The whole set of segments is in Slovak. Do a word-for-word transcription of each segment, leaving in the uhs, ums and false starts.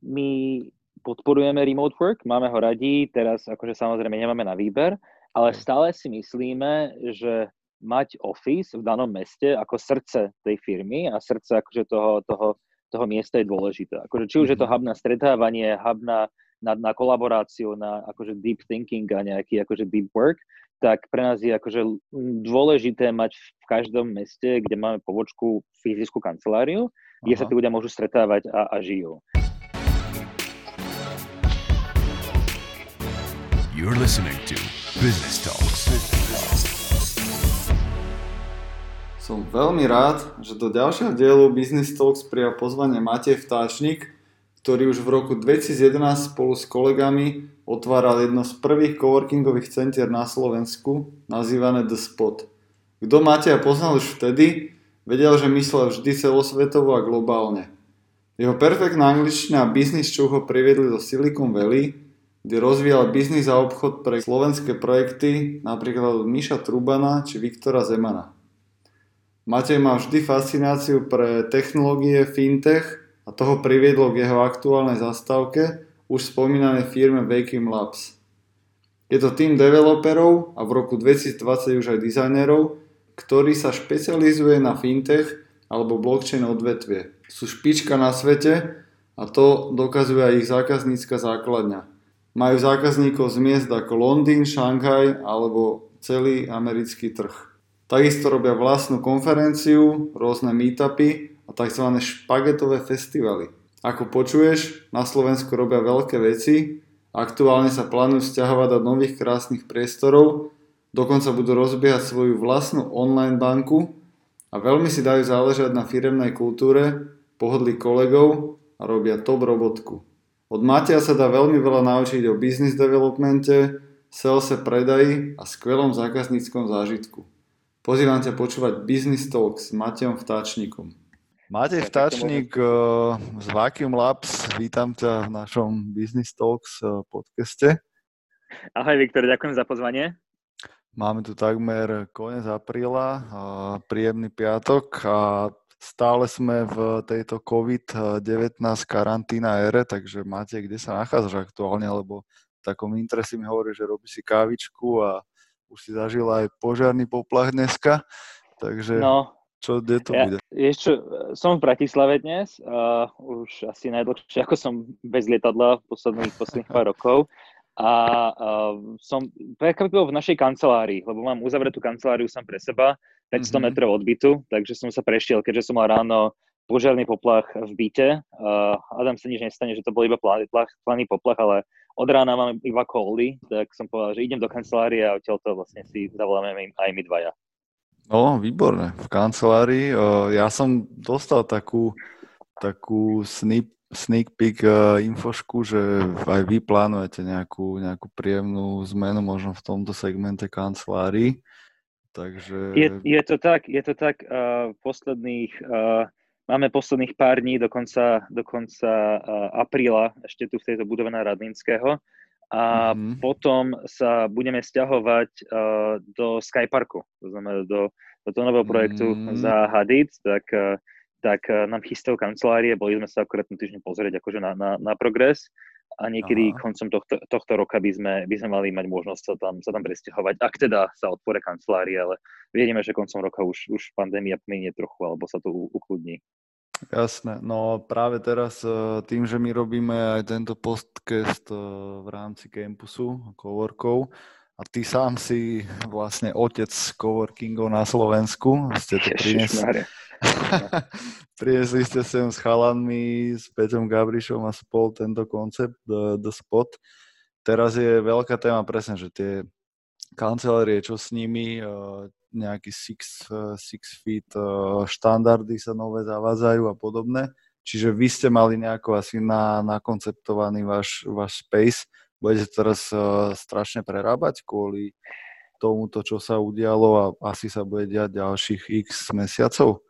my podporujeme remote work, máme ho radi, teraz akože samozrejme nemáme na výber, ale stále si myslíme, že mať office v danom meste ako srdce tej firmy a srdce akože toho, toho, toho miesta je dôležité. Akože či už mm-hmm. je to hub na stretávanie, hub na, na, na kolaboráciu, na akože deep thinking a nejaký akože deep work, tak pre nás je akože dôležité mať v každom meste, kde máme pobočku, fyzickú kanceláriu, Aha. kde sa tí ľudia môžu stretávať a, a žijú. You're listening to Business Talks. Som veľmi rád, že do ďalšieho dielu Business Talks prijal pozvanie Matej Vtáčnik, ktorý už v roku dvetisícjedenásť spolu s kolegami otváral jedno z prvých coworkingových centier na Slovensku, nazývané The Spot. Kto Mateja poznal už vtedy, vedel, že myslel vždy celosvetovo a globálne. Jeho perfektná angličtina a biznis čo ho priviedli do Silicon Valley, kde rozvíjal biznis a obchod pre slovenské projekty, napríklad od Miša Trubana či Viktora Zemana. Matej má vždy fascináciu pre technológie, fintech a toho priviedlo k jeho aktuálnej zastávke, už spomínanej firme Vacuum Labs. Je to tým developerov a v roku dvetisícdvadsať už aj dizajnerov, ktorý sa špecializuje na fintech alebo blockchain odvetvie. Sú špička na svete a to dokazuje aj ich zákaznícka základňa. Majú zákazníkov z miest ako Londýn, Šanghaj alebo celý americký trh. Takisto robia vlastnú konferenciu, rôzne meetupy a tzv. Špagetové festivaly. Ako počuješ, na Slovensku robia veľké veci, aktuálne sa plánujú sťahovať do nových krásnych priestorov, dokonca budú rozbiehať svoju vlastnú online banku a veľmi si dajú záležať na firemnej kultúre, pohodlí kolegov a robia top robotku. Od Mateja sa dá veľmi veľa naučiť o business developmente, salese, predaji a skvelom zákazníckom zážitku. Pozývam ťa počúvať Business Talks s Matejom Vtáčnikom. Matej Vtáčnik z Vacuum Labs, vítam ťa v našom Business Talks podcaste. Ahoj Viktor, ďakujem za pozvanie. Máme tu takmer koniec apríla, príjemný piatok a stále sme v tejto covid devätnásť karanténa ére, takže Matej, kde sa nachádzaš aktuálne, lebo v takom intre si mi hovorí, že robí si kávičku a už si zažila aj požiarny poplach dneska, takže no, čo, kde to ja, bude? Vieš čo, som v Bratislave dnes, uh, už asi najdlhšie, ako som bez lietadla v posledných, posledných pár rokov. A uh, som prekvapil v našej kancelárii, lebo mám uzavretú kanceláriu sám pre seba, päťsto mm-hmm. metrov od bytu, takže som sa prešiel, keďže som mal ráno požiarny poplach v byte. Uh, Adam sa nič nestane, že to bol iba planý poplach, ale od rána mám iba koldy, tak som povedal, že idem do kancelárie a odtiaľto vlastne si zavoláme aj my dvaja. No, výborné. V kancelárii. Uh, ja som dostal takú, takú snip sneak peek uh, infošku, že aj vy plánujete nejakú, nejakú príjemnú zmenu možno v tomto segmente kancelárií. Takže... Je, je to tak, je to tak uh, posledných, uh, máme posledných pár dní do konca, do konca uh, apríla ešte tu v tejto budove na Radlínskeho a mm-hmm. potom sa budeme sťahovať uh, do Skyparku, to znamená do, do toho nového projektu mm-hmm. za Hadid, tak uh, tak nám chystajú kancelárie, boli sme sa akurát na týždeň pozrieť akože na, na, na progres a niekedy Aha. koncom tohto, tohto roka by sme, by sme mali mať možnosť sa tam, sa tam presťahovať, ak teda sa otvoria kancelárie, ale vieme, že koncom roka už, už pandémia minie trochu, alebo sa to ukludní. Jasné, no práve teraz tým, že my robíme aj tento podcast v rámci campusu, coworkov, a ty sám si vlastne otec coworkingov na Slovensku, ste to priniesli. Priniesli ste sem s chalanmi, s Peťom Gabrišom a spol tento koncept The, The Spot. Teraz je veľká téma presne, že tie kancelárie, čo s nimi, nejaký six, six feet štandardy sa nové zavádzajú a podobné. Čiže vy ste mali nejako asi na, nakonceptovaný váš, váš space. Budete teraz uh, strašne prerábať kvôli tomuto, čo sa udialo a asi sa bude diať ďalších x mesiacov?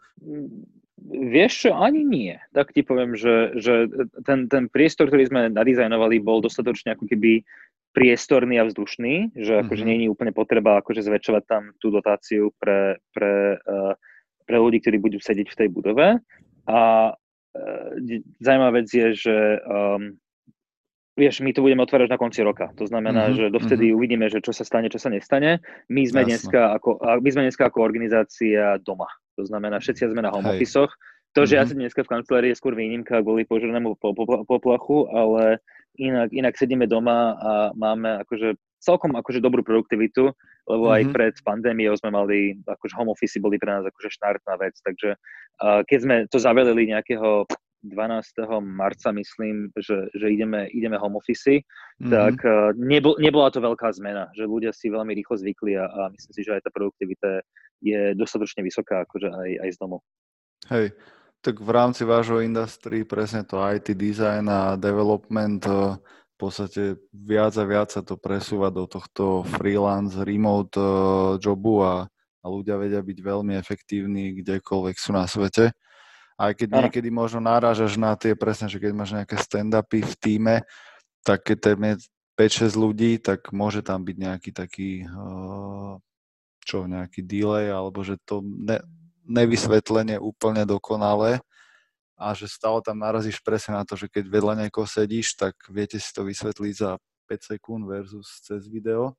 Vieš čo, ani nie. Tak ti poviem, že, že ten, ten priestor, ktorý sme nadizajnovali, bol dostatočne ako keby priestorný a vzdušný, že akože mm-hmm. nie je úplne potreba akože zväčšovať tam tú dotáciu pre, pre, uh, pre ľudí, ktorí budú sedieť v tej budove. A zaujímavá vec je, že um, vieš, my to budeme otvárať na konci roka. To znamená, mm-hmm, že dovtedy mm-hmm. uvidíme, že čo sa stane, čo sa nestane. My sme, dneska ako, my sme dneska ako organizácia doma. To znamená, všetci sme na home office-och. To, že mm-hmm. ja som dneska v kancelárii je skôr výnimka kvôli požiarnemu poplachu, ale inak, inak sedíme doma a máme akože celkom akože dobrú produktivitu, lebo mm-hmm. aj pred pandémiou sme mali, akože home office boli pre nás akože štandardná vec. Takže uh, keď sme to zavelili nejakého dvanásteho marca, myslím, že, že ideme, ideme home office, mm-hmm. tak uh, nebol, nebola to veľká zmena, že ľudia si veľmi rýchlo zvykli a, a myslím si, že aj tá produktivita je dostatočne vysoká, akože aj, aj z domu. Hej, tak v rámci vášho industry presne to í té design a development uh, v podstate viac a viac sa to presúva do tohto freelance, remote uh, jobu a, a ľudia vedia byť veľmi efektívni kdekoľvek sú na svete. Aj keď niekedy možno náražaš na tie presne, že keď máš nejaké stand-upy v tíme, tak keď tam je päť šesť ľudí, tak môže tam byť nejaký taký uh, čo, nejaký delay, alebo že to ne, nevysvetlenie úplne dokonalé a že stále tam narazíš presne na to, že keď vedľa niekoho sedíš, tak viete si to vysvetliť za päť sekúnd versus cez video.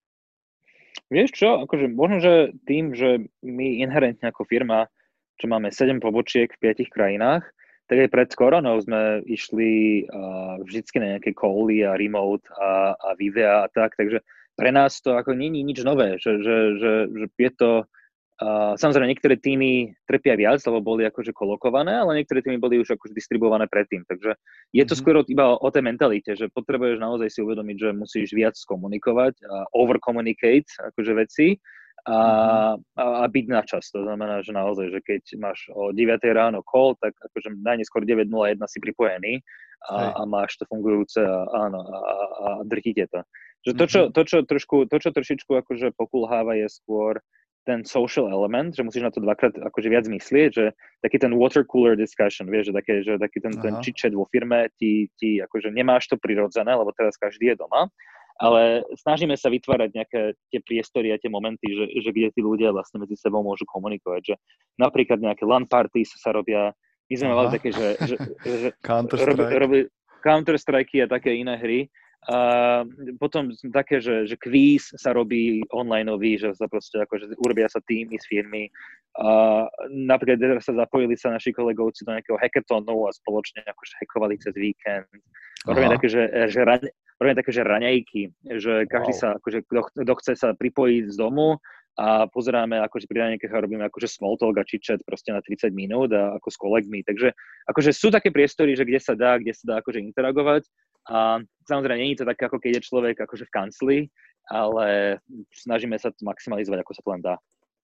Vieš čo, akože možno, že tým, že my inherentne ako firma čo máme sedem pobočiek v piatich krajinách, tak aj pred koronou sme išli uh, vždycky na nejaké cally a remote a, a videa a tak, takže pre nás to ako nie je nič nové, že, že, že, že je to, uh, samozrejme niektoré týmy trpia viac, lebo boli akože kolokované, ale niektoré týmy boli už akože distribuované predtým, takže je to mm-hmm. skôr iba o, o tej mentalite, že potrebuješ naozaj si uvedomiť, že musíš viac komunikovať a over-communicate akože veci, A, a byť na čas. To znamená, že naozaj, že keď máš o deviatej ráno call, tak akože najneskôr deväť nula jeden si pripojený a, a máš to fungujúce a, áno, a, a drtíte to. Že to, čo, to, čo trošku, to, čo trošičku akože pokulháva, je skôr ten social element, že musíš na to dvakrát akože viac myslieť, že taký ten water cooler discussion, vieš, že, také, že taký ten, ten chit-chat vo firme ti, ti akože nemáš to prirodzené, lebo teraz každý je doma, ale snažíme sa vytvárať nejaké tie priestory a tie momenty, že, že kde tí ľudia vlastne medzi sebou môžu komunikovať, že napríklad nejaké LAN parties sa robia, my sme Aha. mali také, že, že, že Counter-Strike. Robi, Counter-Strike a také iné hry. A potom také, že, že kvíz sa robí onlineový, že sa proste akože urobia sa týmy z firmy. A napríklad teraz sa zapojili sa naši kolegovci do nejakého hackathonu a spoločne akože hackovali cez víkend. Robíme také, že, že, raň, robíme také, že raňajky, že každý wow. sa, akože kto, kto chce sa pripojiť z domu a pozeráme akože pri raňajkách a robíme akože small talk a chit-chat proste na tridsať minút a ako s kolegmi. Takže akože sú také priestory, že kde sa dá, kde sa dá akože interagovať. A samozrejme, nie je to také, ako keď je človek akože v kancli, ale snažíme sa to maximalizovať, ako sa to len dá.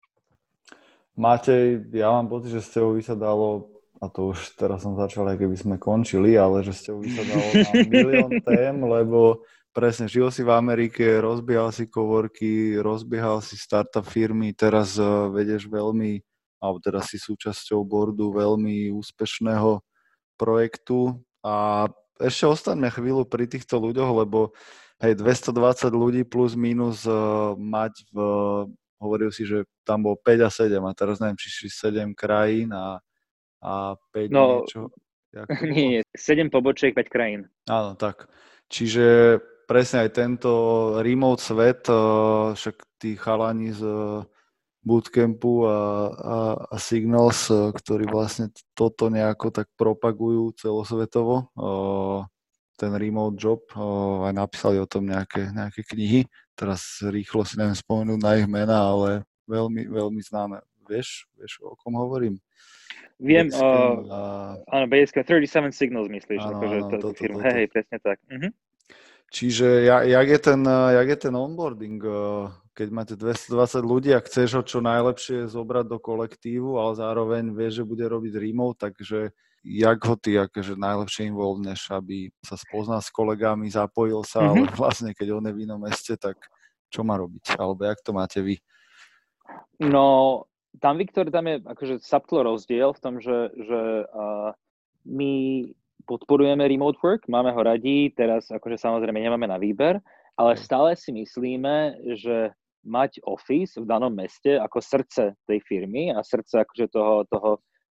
Matej, ja mám pocit, že z tebou vysadalo, a to už teraz som začal, aj keby sme končili, ale že z tebou vysadalo na milión tém, lebo presne žil si v Amerike, rozbiehal si coworky, rozbiehal si startup firmy, teraz uh, vedieš veľmi, alebo teraz si súčasťou boardu veľmi úspešného projektu a ešte ostaňme chvíľu pri týchto ľuďoch, lebo hej, dvestodvadsať ľudí plus minus uh, mať v, hovoril si, že tam bolo päť a sedem a teraz neviem, či šli sedem krajín a, a päť no, niečo. Nie, nie, sedem pobočiek, päť krajín. Áno, tak. Čiže presne aj tento remote svet, uh, však tí chalani z uh, bootcampu a, a, a Signals, ktorí vlastne toto nejako tak propagujú celosvetovo, o, ten remote job, o, aj napísali o tom nejaké, nejaké knihy. Teraz rýchlo si neviem spomenúť na ich mená, ale veľmi, veľmi známe. Vieš, vieš o kom hovorím? Viem, o, a... áno, Basecamp, tridsaťsedem Signals myslíš, áno, akože áno, to, to, to, firma, to, to. hej, hej, presne tak. Mhm. Čiže jak, jak, je ten, jak je ten onboarding, keď máte dvestodvadsať ľudí a chceš ho čo najlepšie zobrať do kolektívu, ale zároveň vieš, že bude robiť remote, takže jak ho ty akože najlepšie involvneš, aby sa spoznal s kolegami, zapojil sa, mm-hmm. ale vlastne keď on je v inom meste, tak čo má robiť? Alebo jak to máte vy? No, tam, Viktor, tam je akože subtle rozdiel v tom, že, že uh, my podporujeme remote work, máme ho radi, teraz akože samozrejme nemáme na výber, ale stále si myslíme, že mať office v danom meste ako srdce tej firmy a srdce akože toho, toho,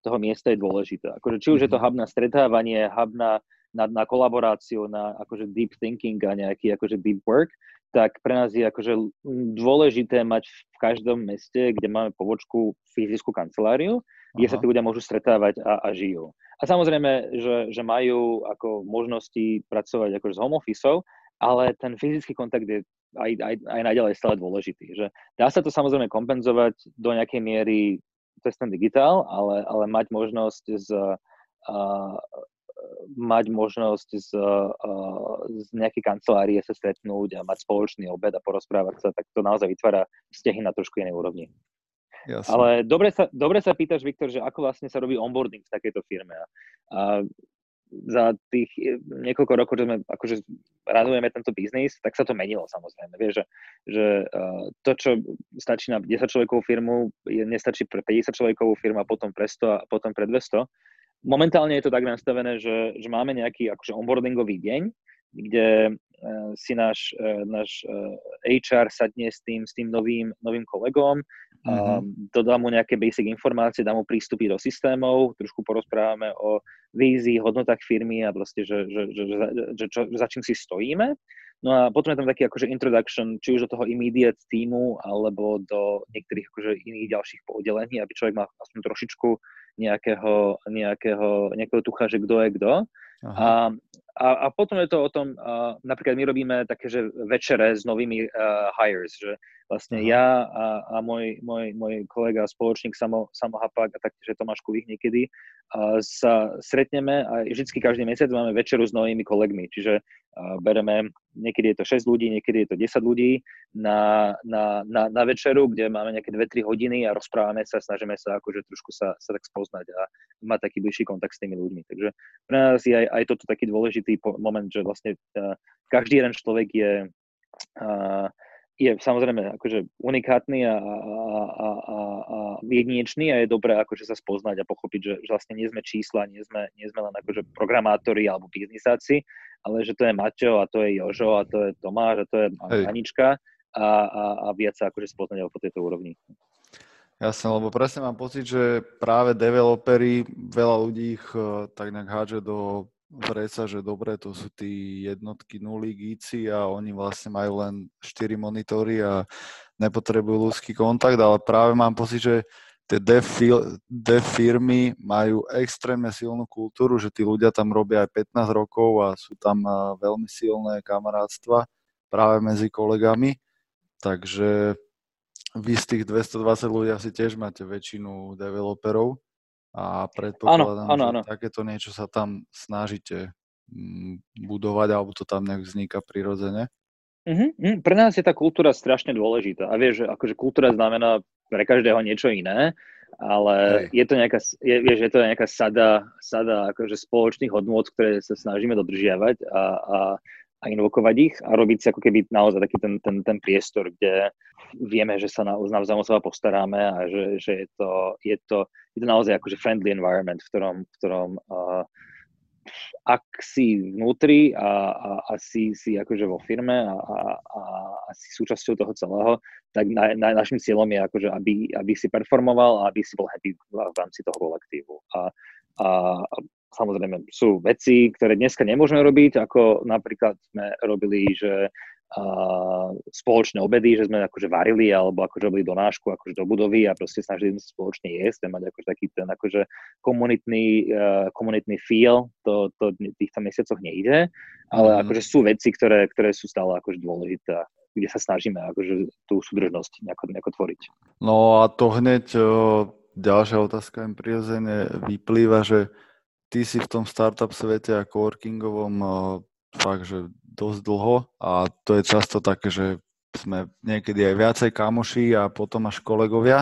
toho miesta je dôležitá. Akože, či už je to hub na stretávanie, hub na, na, na kolaboráciu, na akože deep thinking a nejaký akože deep work, tak pre nás je akože dôležité mať v každom meste, kde máme pobočku, fyzickú kanceláriu, kde Aha. sa tí ľudia môžu stretávať a, a žijú. A samozrejme, že, že majú ako možnosti pracovať akože s home officeov, ale ten fyzický kontakt je aj, aj, aj naďalej stále dôležitý. Že dá sa to samozrejme kompenzovať do nejakej miery cez ten digitál, ale, ale mať možnosť z, uh, mať možnosť z, uh, z nejakej kancelárie sa stretnúť a mať spoločný obed a porozprávať sa, tak to naozaj vytvára vzťahy na trošku inej úrovni. Jasne. Ale dobre sa, dobre sa pýtaš, Viktor, že ako vlastne sa robí onboarding v takejto firme. A za tých niekoľko rokov, že sme akože radujeme tento biznis, tak sa to menilo samozrejme. Vieš, že, že uh, to, čo stačí na desaťčlovejkovú firmu, je, nestačí pre päťdesiatčlovejkovú firmu a potom pre sto a potom pre dvesto. Momentálne je to tak nastavené, že, že máme nejaký akože onboardingový deň, kde uh, si náš, uh, náš uh, há er sadne s tým, s tým novým, novým kolegom, mm-hmm. um, dodá mu nejaké basic informácie, dá mu prístupy do systémov, trošku porozprávame o vízii, hodnotách firmy a proste, že, že, že, že, že čo, za čím si stojíme. No a potom je tam taký akože introduction, či už do toho immediate týmu, alebo do niektorých akože iných ďalších oddelení, aby človek mal aspoň trošičku nejakého, nejakého, nejakého tucha, že kto je kto. A, a, a potom je to o tom, uh, napríklad my robíme také, že večere s novými uh, hires, že vlastne Aha. ja a, a môj, môj, môj kolega, spoločník Samo, Samo Hapak a taktiež Tomáš Kubík niekedy uh, sa stretneme a vždycky každý mesiac máme večeru s novými kolegmi, čiže uh, bereme, niekedy je to šesť ľudí, niekedy je to desať ľudí na, na, na, na večeru, kde máme nejaké dve tri hodiny a rozprávame sa, snažíme sa akože trošku sa, sa tak spoznať a mať taký bližší kontakt s tými ľuďmi. Takže pre nás je aj, aj toto taký dôležitý moment, že vlastne uh, každý jeden človek je uh, je samozrejme akože unikátny a, a, a, a, a jedinečný a je dobré akože sa spoznať a pochopiť, že, že vlastne nie sme čísla, nie sme, nie sme len akože programátori alebo biznisáci, ale že to je Maťo a to je Jožo a to je Tomáš a to je Anička a, a, a viac sa akože spoznať po tejto úrovni. Jasne, lebo presne mám pocit, že práve developeri, veľa ľudí ich tak nejak hádže do vreca, že dobre, to sú tí jednotky, nuly, gíci a oni vlastne majú len štyri monitory a nepotrebujú ľudský kontakt, ale práve mám pocit, že tie dev, dev firmy majú extrémne silnú kultúru, že tí ľudia tam robia aj pätnásť rokov a sú tam veľmi silné kamarátstva práve medzi kolegami, takže vy z tých dvestodvadsať ľudí asi tiež máte väčšinu developerov. A predpokladám, áno, áno, že áno. takéto niečo sa tam snažíte budovať, alebo to tam nejak vzniká prirodzene? Mm-hmm. Pre nás je tá kultúra strašne dôležitá. A vieš, že akože kultúra znamená pre každého niečo iné, ale je to nejaká, je, vieš, je to nejaká sada, sada akože spoločných hodnôt, ktoré sa snažíme dodržiavať a, a, a invokovať ich a robiť si ako keby naozaj taký ten, ten, ten priestor, kde vieme, že sa navzájom o seba postaráme a že, že je, to, je, to, je to naozaj akože friendly environment, v ktorom, v ktorom uh, ak si vnútri a, a, a si, si akože vo firme a, a, a, a si súčasťou toho celého, tak na, na, našim cieľom je akože, aby, aby si performoval a aby si bol happy v rámci toho kolektívu. A, a samozrejme sú veci, ktoré dneska nemôžeme robiť, ako napríklad sme robili, že Uh, spoločné obedy, že sme akože varili alebo akože robili donášku akože do budovy a proste snažili sme sa spoločne jesť a mať akože taký ten akože komunitný, uh, komunitný feel, to, to v týchto mesiacoch nejde, ale mm. akože sú veci, ktoré, ktoré sú stále akože dôležité, kde sa snažíme akože tú súdržnosť nejako, nejako tvoriť. No a to hneď o, ďalšia otázka im prirodzene vyplýva, že ty si v tom startup svete a coworkingovom o, fakt, že dosť dlho a to je často také, že sme niekedy aj viacej kamoši a potom až kolegovia,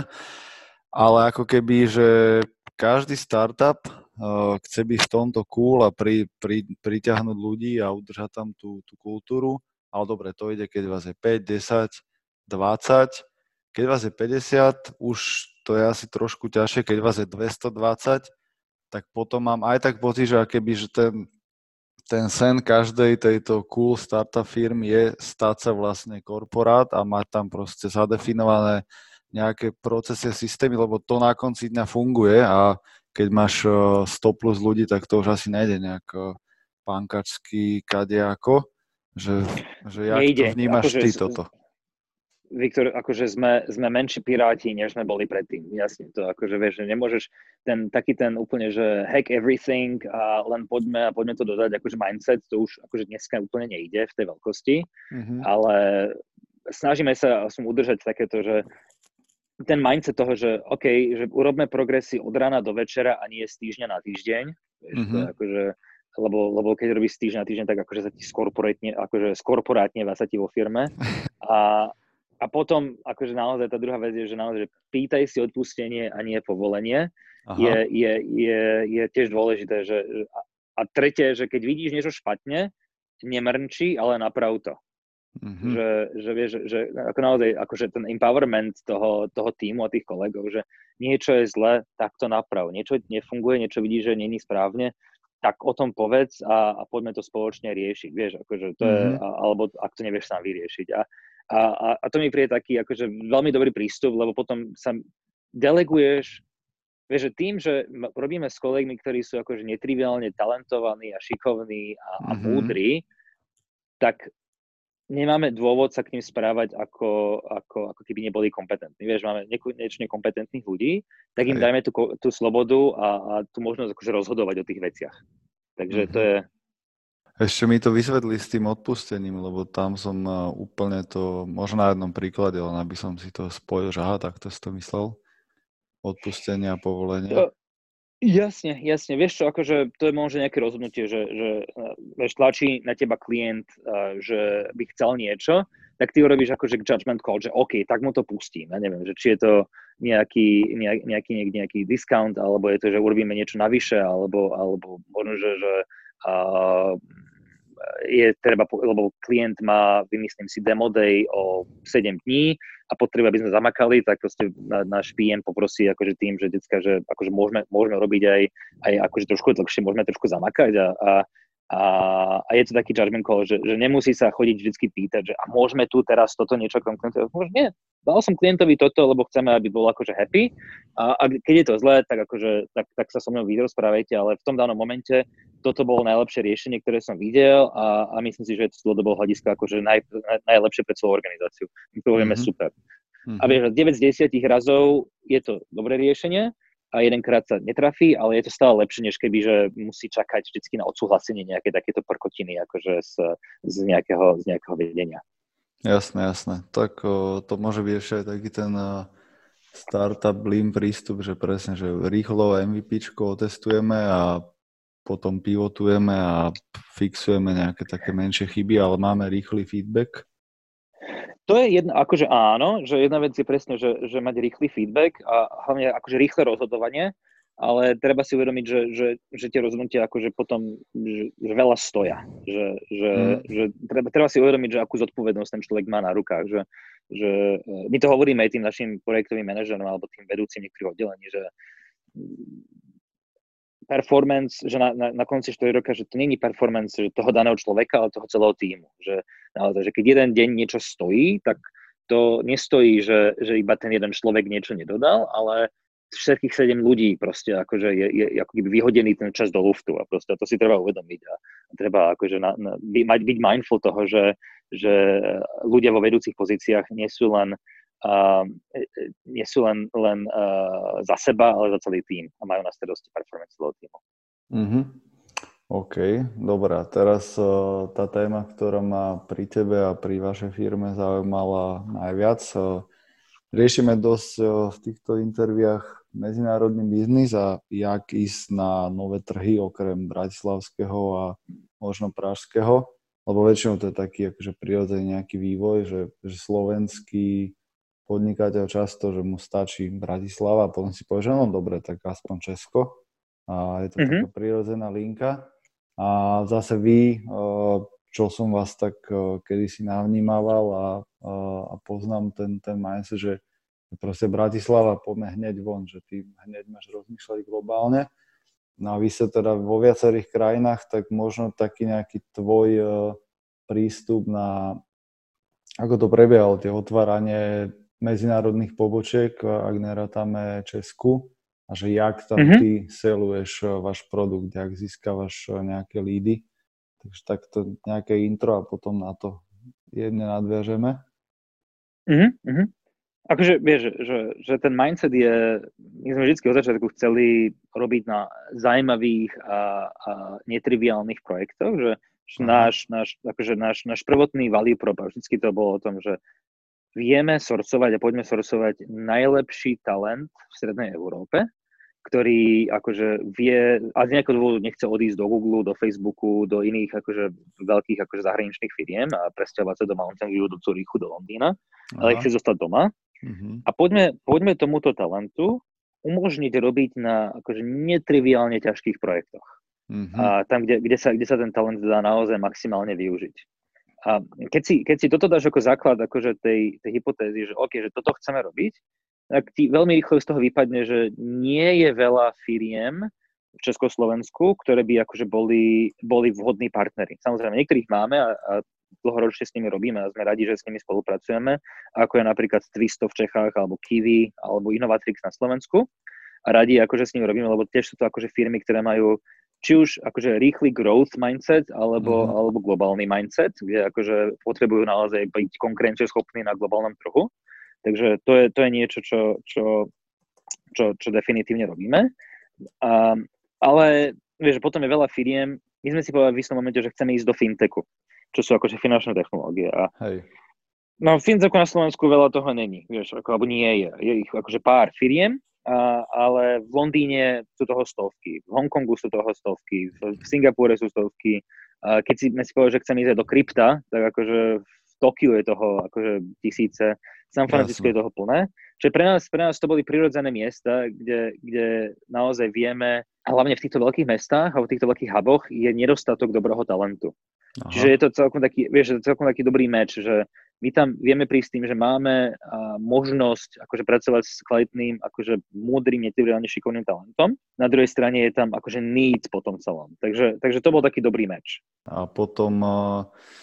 ale ako keby, že každý startup uh, chce byť v tomto cool a pri, pri, priťahnuť ľudí a udržať tam tú, tú kultúru, ale dobre, to ide, keď vás je päť, desať, dvadsať, keď vás je päťdesiat, už to je asi trošku ťažšie, keď vás je dvestodvadsať, tak potom mám aj tak pocit, že akéby, že ten ten sen každej tejto cool startup firmy je stať sa vlastne korporát a mať tam proste zadefinované nejaké procesy a systémy, lebo to na konci dňa funguje a keď máš sto plus ľudí, tak to už asi nejde nejak pankačský kadejako, že, že jak Nejde. to vnímaš akože, ty toto? Viktor, akože sme, sme menší piráti, než sme boli predtým. Jasne, to akože vieš, že nemôžeš ten taký ten úplne, že hack everything a len poďme a poďme to dodať, akože mindset, to už akože dneska úplne nejde v tej veľkosti, mm-hmm. ale snažíme sa som udržať takéto, že ten mindset toho, že OK, že urobme progresy od rána do večera a nie z týždňa na týždeň, vieš, mm-hmm. to je akože, lebo, lebo keď robíš z týždňa na týždeň, tak akože sa ti skorporátne, akože skorporátne sa ti vo firme a A potom, akože naozaj tá druhá vec je, že naozaj, že pýtaj si odpustenie a nie povolenie, je, je, je, je tiež dôležité. Že, a tretie, že keď vidíš niečo špatne, nemrnčí, ale naprav to. Mm-hmm. Že, že vieš, že ako naozaj, akože ten empowerment toho, toho týmu a tých kolegov, že niečo je zle, tak to naprav. Niečo nefunguje, niečo vidíš, že není správne, tak o tom povedz a, a poďme to spoločne riešiť. Vieš, akože to mm-hmm. je, alebo ak to nevieš sám vyriešiť. A A, a, a to mi príde taký akože veľmi dobrý prístup, lebo potom sa deleguješ, vieš, že tým, že robíme s kolegmi, ktorí sú akože netriviálne talentovaní a šikovní a, mm-hmm. a múdri, tak nemáme dôvod sa k ním správať ako, ako, ako keby neboli kompetentní. Vieš, máme nekonečne kompetentných ľudí, tak im Aj. dajme tú, tú slobodu a, a tú možnosť akože rozhodovať o tých veciach. Takže mm-hmm. to je... Ešte mi to vysvetli s tým odpustením, lebo tam som úplne to, možno na jednom príklade, len aby som si to spojil, že aha, tak to si to myslel. Odpustenie a povolenie. To, jasne, jasne. Vieš čo, akože to je možno nejaké rozhodnutie, že, že vieš, tlačí na teba klient, že by chcel niečo, tak ty urobíš akože judgment call, že OK, tak mu to pustím. Ja neviem, že či je to nejaký, nejaký, nejaký, nejaký discount, alebo je to, že urobíme niečo navyše, alebo, alebo možno, že, že Uh, je treba, lebo klient má, vymyslím si, demo day o sedem dní a potrebuje, aby sme zamakali, tak proste náš pé em poprosí akože tým, že decka, že akože môžeme, môžeme robiť aj, aj akože trošku dlhšie, môžeme trošku zamakať a, a, a, a je to taký judgment call, že, že nemusí sa chodiť vždycky pýtať, že a môžeme tu teraz toto niečo konkrétne, môžeme, nie, dal som klientovi toto, lebo chceme, aby bol akože happy a, a keď je to zlé, tak akože, tak, tak sa so mnou vyrozprávajte, ale v tom danom momente toto bolo najlepšie riešenie, ktoré som videl a, a myslím si, že je to z dlhodobého hľadiska akože naj, naj, najlepšie pre celú organizáciu. My to povieme mm-hmm. super. Mm-hmm. A vieš, deväť z desiatich razov je to dobré riešenie a jedenkrát sa netrafí, ale je to stále lepšie, než keby, že musí čakať vždycky na odsúhlasenie nejaké takéto prkotiny akože z, z, nejakého, z nejakého vedenia. Jasné, jasné. Tak o, to môže byť ešte aj taký ten uh, startup lean prístup, že presne, že rýchlo MVPčko otestujeme a potom pivotujeme a fixujeme nejaké také menšie chyby, ale máme rýchly feedback. To je jedna, akože áno, že jedna vec je presne, že, že mať rýchly feedback a hlavne akože rýchle rozhodovanie, ale treba si uvedomiť, že, že, že tie rozhodnutia akože potom že, že veľa stoja. Že, že, mm. že treba, treba si uvedomiť, že akú zodpovednosť ten človek má na rukách. Že, že my to hovoríme aj tým našim projektovým manažerom alebo tým vedúcim niektorých oddelení, že performance, že na, na, na konci štyroch roka, že to nie je performance že toho daného človeka, ale toho celého tímu. Že, naozaj, že keď jeden deň niečo stojí, tak to nestojí, že, že iba ten jeden človek niečo nedodal, ale všetkých sedem ľudí proste akože je, je ako keby vyhodený ten čas do luftu a proste to si treba uvedomiť a treba akože na, na, by, mať byť mindful toho, že, že ľudia vo vedúcich pozíciách nie sú len Uh, nie sú len, len uh, za seba, ale za celý tím a majú na starosti performance celého tímu. Mm-hmm. OK, dobrá. Teraz uh, tá téma, ktorá ma pri tebe a pri vašej firme zaujímala najviac. Uh, riešime dosť uh, v týchto interviách medzinárodný biznis a jak ísť na nové trhy okrem bratislavského a možno pražského, lebo väčšinou to je taký akože prirodzený nejaký vývoj, že, že slovenský podnikateľ často, že mu stačí Bratislava a potom si povie, že no dobre, tak aspoň Česko. A je to mm-hmm. taká prirodzená linka. A zase vy, čo som vás tak kedysi navnímaval a, a poznám ten, ten mindset, že proste Bratislava, poďme hneď von, že ty hneď máš rozmýšľať globálne. No a vy ste teda vo viacerých krajinách, tak možno taký nejaký tvoj prístup na, ako to prebiehalo, tie otváranie medzinárodných pobočiek, ak nerátame Česku, a že jak tam mm-hmm. ty seluješ váš produkt, jak získavaš nejaké lídy. Takže takto nejaké intro a potom na to jemne nadviažeme. Mm-hmm. Akože vieš, že, že ten mindset je, my sme vždy od začiatku chceli robiť na zaujímavých a, a netriviálnych projektoch, že, že náš, náš, akože náš, náš prvotný value prop, vždycky to bolo o tom, že vieme sorcovať a poďme sorcovať najlepší talent v Strednej Európe, ktorý akože vie, a z nejakého dôvodu nechce odísť do Google, do Facebooku, do iných akože veľkých akože zahraničných firiem a presťahovať sa do Mountain View, do Zurichu, do Londýna, ale Aha. chce zostať doma. Uh-huh. A poďme, poďme tomuto talentu umožniť robiť na akože netriviálne ťažkých projektoch. Uh-huh. A tam, kde, kde, sa, kde sa ten talent dá naozaj maximálne využiť. A keď si, keď si toto dáš ako základ akože tej, tej hypotézy, že OK, že toto chceme robiť, tak ti veľmi rýchlo z toho vypadne, že nie je veľa firiem v Československu, ktoré by akože boli, boli vhodní partneri. Samozrejme, niektorých máme a, a dlhoročne s nimi robíme a sme radi, že s nimi spolupracujeme, ako je napríklad Twisto v Čechách, alebo Kiwi, alebo Innovatrix na Slovensku. A radi akože s nimi robíme, lebo tiež sú to akože firmy, ktoré majú či už akože rýchly growth mindset, alebo, mm-hmm. alebo globálny mindset, kde akože potrebujú naozaj byť konkurencieschopní na globálnom trhu. Takže to je, to je niečo, čo, čo, čo, čo definitívne robíme. A, ale vieš, potom je veľa firiem, my sme si povedali v istom momente, že chceme ísť do fintechu, čo sú akože finančné technológie. A Hej. No v fintechu na Slovensku veľa toho není, vieš, ako, alebo nie je. Je ich akože pár firiem, a, ale v Londýne sú toho stovky, v Hongkongu sú toho stovky, v Singapúre sú stovky. A keď si, si povedal, že chcem ísť do krypta, tak akože v Tokiu je toho akože tisíce, San Francisco je toho plné. Čiže pre nás, pre nás to boli prirodzené miesta, kde, kde naozaj vieme, a hlavne v týchto veľkých mestách a v týchto veľkých huboch je nedostatok dobrého talentu. Aha. Čiže je to celkom taký, vieš, celkom taký dobrý match, že my tam vieme prísť tým, že máme uh, možnosť akože pracovať s kvalitným, akože múdrym, netriviálne šikovným talentom. Na druhej strane je tam akože need po tom celom. Takže, takže to bol taký dobrý match. A potom, uh,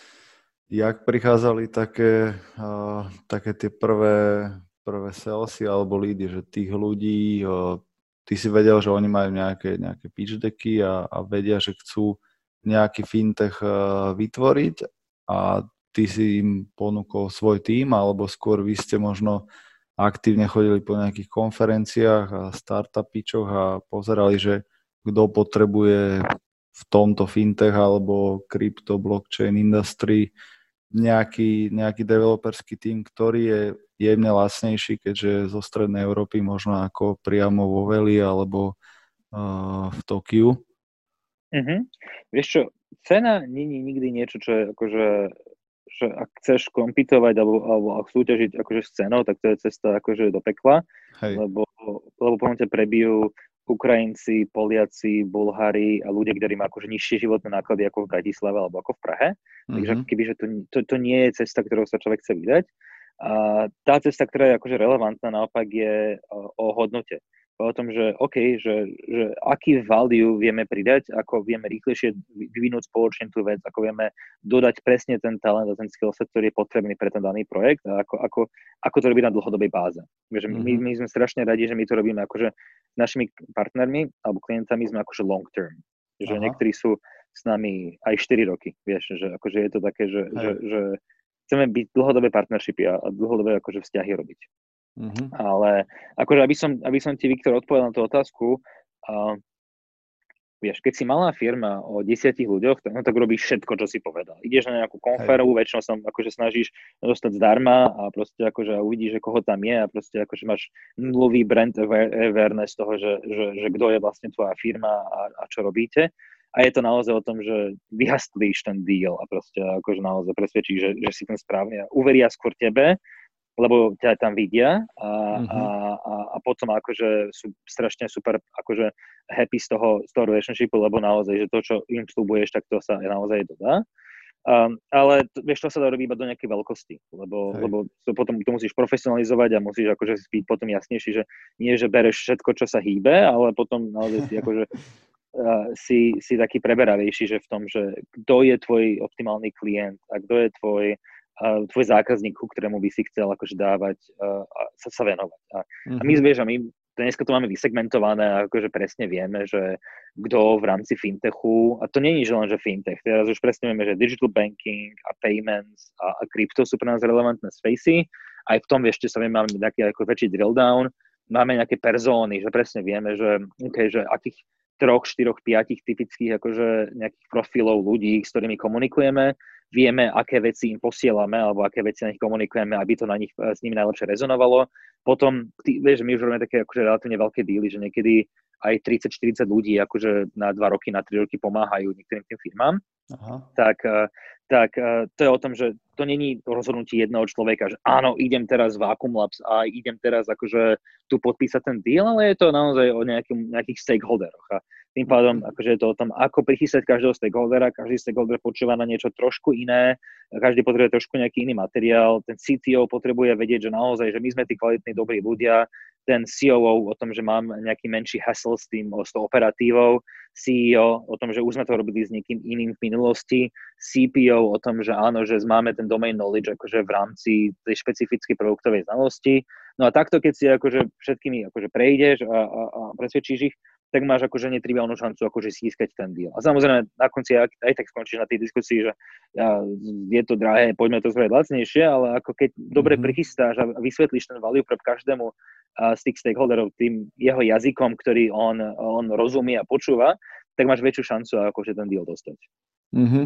jak prichádzali také, uh, také tie prvé, prvé salesy alebo lídy, že tých ľudí, uh, ty si vedel, že oni majú nejaké, nejaké pitch decky a, a vedia, že chcú nejaký fintech uh, vytvoriť a ty si im ponúkol svoj tím, alebo skôr vy ste možno aktívne chodili po nejakých konferenciách a startup pitchoch a pozerali, že kto potrebuje v tomto fintech alebo crypto, blockchain industry nejaký, nejaký developerský tím, ktorý je jemne lacnejší, keďže zo strednej Európy možno ako priamo vo Veli alebo uh, v Tokiu. Mm-hmm. Vieš čo, cena nie je nikdy niečo, čo je akože že ak chceš kompitovať alebo, alebo ak súťažiť akože s cenou, tak to je cesta akože do pekla, Hej. lebo, lebo potom ťa prebijú Ukrajinci, Poliaci, Bulhári a ľudia, ktorí majú akože nižšie životné náklady ako v Bratislave alebo ako v Prahe. Mm-hmm. Takže keby, že to, to, to nie je cesta, ktorou sa človek chce vydať. A tá cesta, ktorá je akože relevantná, naopak je o, o hodnote. O tom, že OK, že, že aký value vieme pridať, ako vieme rýchlejšie vyvinúť spoločne tú vec, ako vieme dodať presne ten talent a ten skillset, ktorý je potrebný pre ten daný projekt a ako, ako, ako to robiť na dlhodobej báze. Mm-hmm. My, my sme strašne radi, že my to robíme akože s našimi partnermi alebo klientami sme akože long term. Že Aha. niektorí sú s nami aj štyri roky, vieš, že akože je to také, že, že, že chceme byť dlhodobé partnershipy a, a dlhodobé akože vzťahy robiť. Mm-hmm. Ale akože aby som, aby som ti, Viktor, odpovedal na tú otázku, uh, vieš, keď si malá firma o desiatich ľuďoch, tak, no, tak robíš všetko, čo si povedal. Ideš na nejakú konferu, Hej. väčšinou sa akože snažíš dostať zdarma a proste akože uvidíš, že koho tam je a proste akože máš nulový brand awareness toho, že, že, že kto je vlastne tvoja firma a, a čo robíte. A je to naozaj o tom, že vyhastlíš ten deal a proste akože naozaj presvedčíš, že, že si ten správny a uveria skôr tebe, lebo ťa tam vidia a, mm-hmm. a, a, a potom akože sú strašne super akože happy z toho, z toho relationshipu, lebo naozaj, že to, čo im slúbuješ, tak to sa naozaj dodá. Um, ale to, vieš, to sa dá robiť iba do nejakej veľkosti, lebo, lebo to potom to musíš profesionalizovať a musíš akože byť potom jasnejší, že nie, že bereš všetko, čo sa hýbe, ale potom naozaj si akože uh, si, si taký preberavejší, že v tom, že kto je tvoj optimálny klient a kto je tvoj Uh, tvoj zákazník, ku ktorému by si chcel akože dávať uh, a sa, sa venovať. A, mm-hmm. a my, vieš, a my dneska to máme vysegmentované a akože presne vieme, že kto v rámci fintechu, a to nie je len, že fintech, teraz už presne vieme, že digital banking a payments a, a krypto sú pre nás relevantné spacey, aj v tom ešte sa vieme, máme nejaký ako väčší drill down, máme nejaké persóny, že presne vieme, že, okay, že akých troch, štyroch, piatich typických akože nejakých profilov ľudí, s ktorými komunikujeme, vieme, aké veci im posielame alebo aké veci na nich komunikujeme, aby to na nich s nimi najlepšie rezonovalo. Potom, ty, vieš, my už robíme také akože relatívne veľké díly, že niekedy aj tridsať štyridsať ľudí akože na dva roky, na tri roky pomáhajú niektorým tým firmám. Aha. Tak, tak to je o tom, že to není rozhodnutie jedného človeka, že áno, idem teraz v Vacuum Labs a idem teraz akože tu podpísať ten deal, ale je to naozaj o nejakým, nejakých stakeholderoch. A tým pádom akože je to o tom, ako prichystať každého stakeholdera, každý stakeholder počúva na niečo trošku iné, každý potrebuje trošku nejaký iný materiál, ten C T O potrebuje vedieť, že naozaj, že my sme tí kvalitní, dobrí ľudia, ten C O O o tom, že mám nejaký menší hassle s tým, s tou operatívou, C E O o tom, že už sme to robili s niekým iným v minulosti, C P O o tom, že áno, že máme ten domain knowledge akože v rámci tej špecifickej produktovej znalosti. No a takto, keď si akože všetkými akože prejdeš a, a, a presvedčíš ich, tak máš akože netriviálnu šancu akože získať ten deal. A samozrejme, na konci aj, aj tak skončíš na tej diskusii, že ja, je to drahé, poďme to spraviť lacnejšie, ale ako keď mm-hmm. dobre prichystáš a vysvetlíš ten value prep každému z tých stakeholderov tým jeho jazykom, ktorý on, on rozumie a počúva, tak máš väčšiu šancu akože ten deal dostať. Mm-hmm.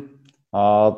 A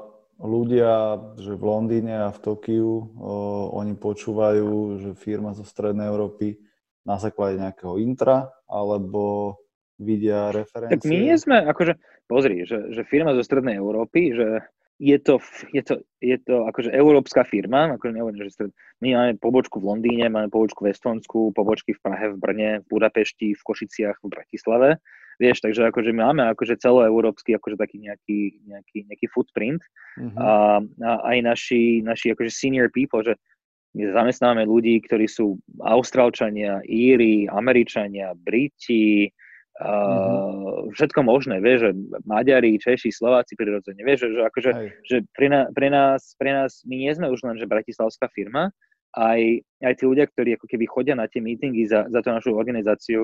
ľudia, že v Londýne a v Tokiu, o, oni počúvajú, že firma zo Strednej Európy na základe nejakého intra, alebo vidia referencie? Tak my nie sme, akože, pozri, že, že firma zo Strednej Európy, že je to, je to, je to akože európska firma, akože nehovorím, že stred... my máme pobočku v Londýne, máme pobočku v Estonsku, pobočky v Prahe, v Brne, v Budapešti, v Košiciach, v Bratislave, vieš, takže akože my máme akože celoeurópsky akože taký nejaký, nejaký, nejaký footprint mm-hmm. a, a aj naši, naši akože senior people, že my zamestnávame ľudí, ktorí sú Austrálčania, Íri, Američania, Briti, mm-hmm. uh, všetko možné, vieš, že Maďari, Češi, Slováci prirodzene, vieš, že, že, akože, že pre, na, pre, nás, pre nás, my nie sme už len, že bratislavská firma, aj, aj tí ľudia, ktorí ako keby chodia na tie meetingy za, za tú našu organizáciu,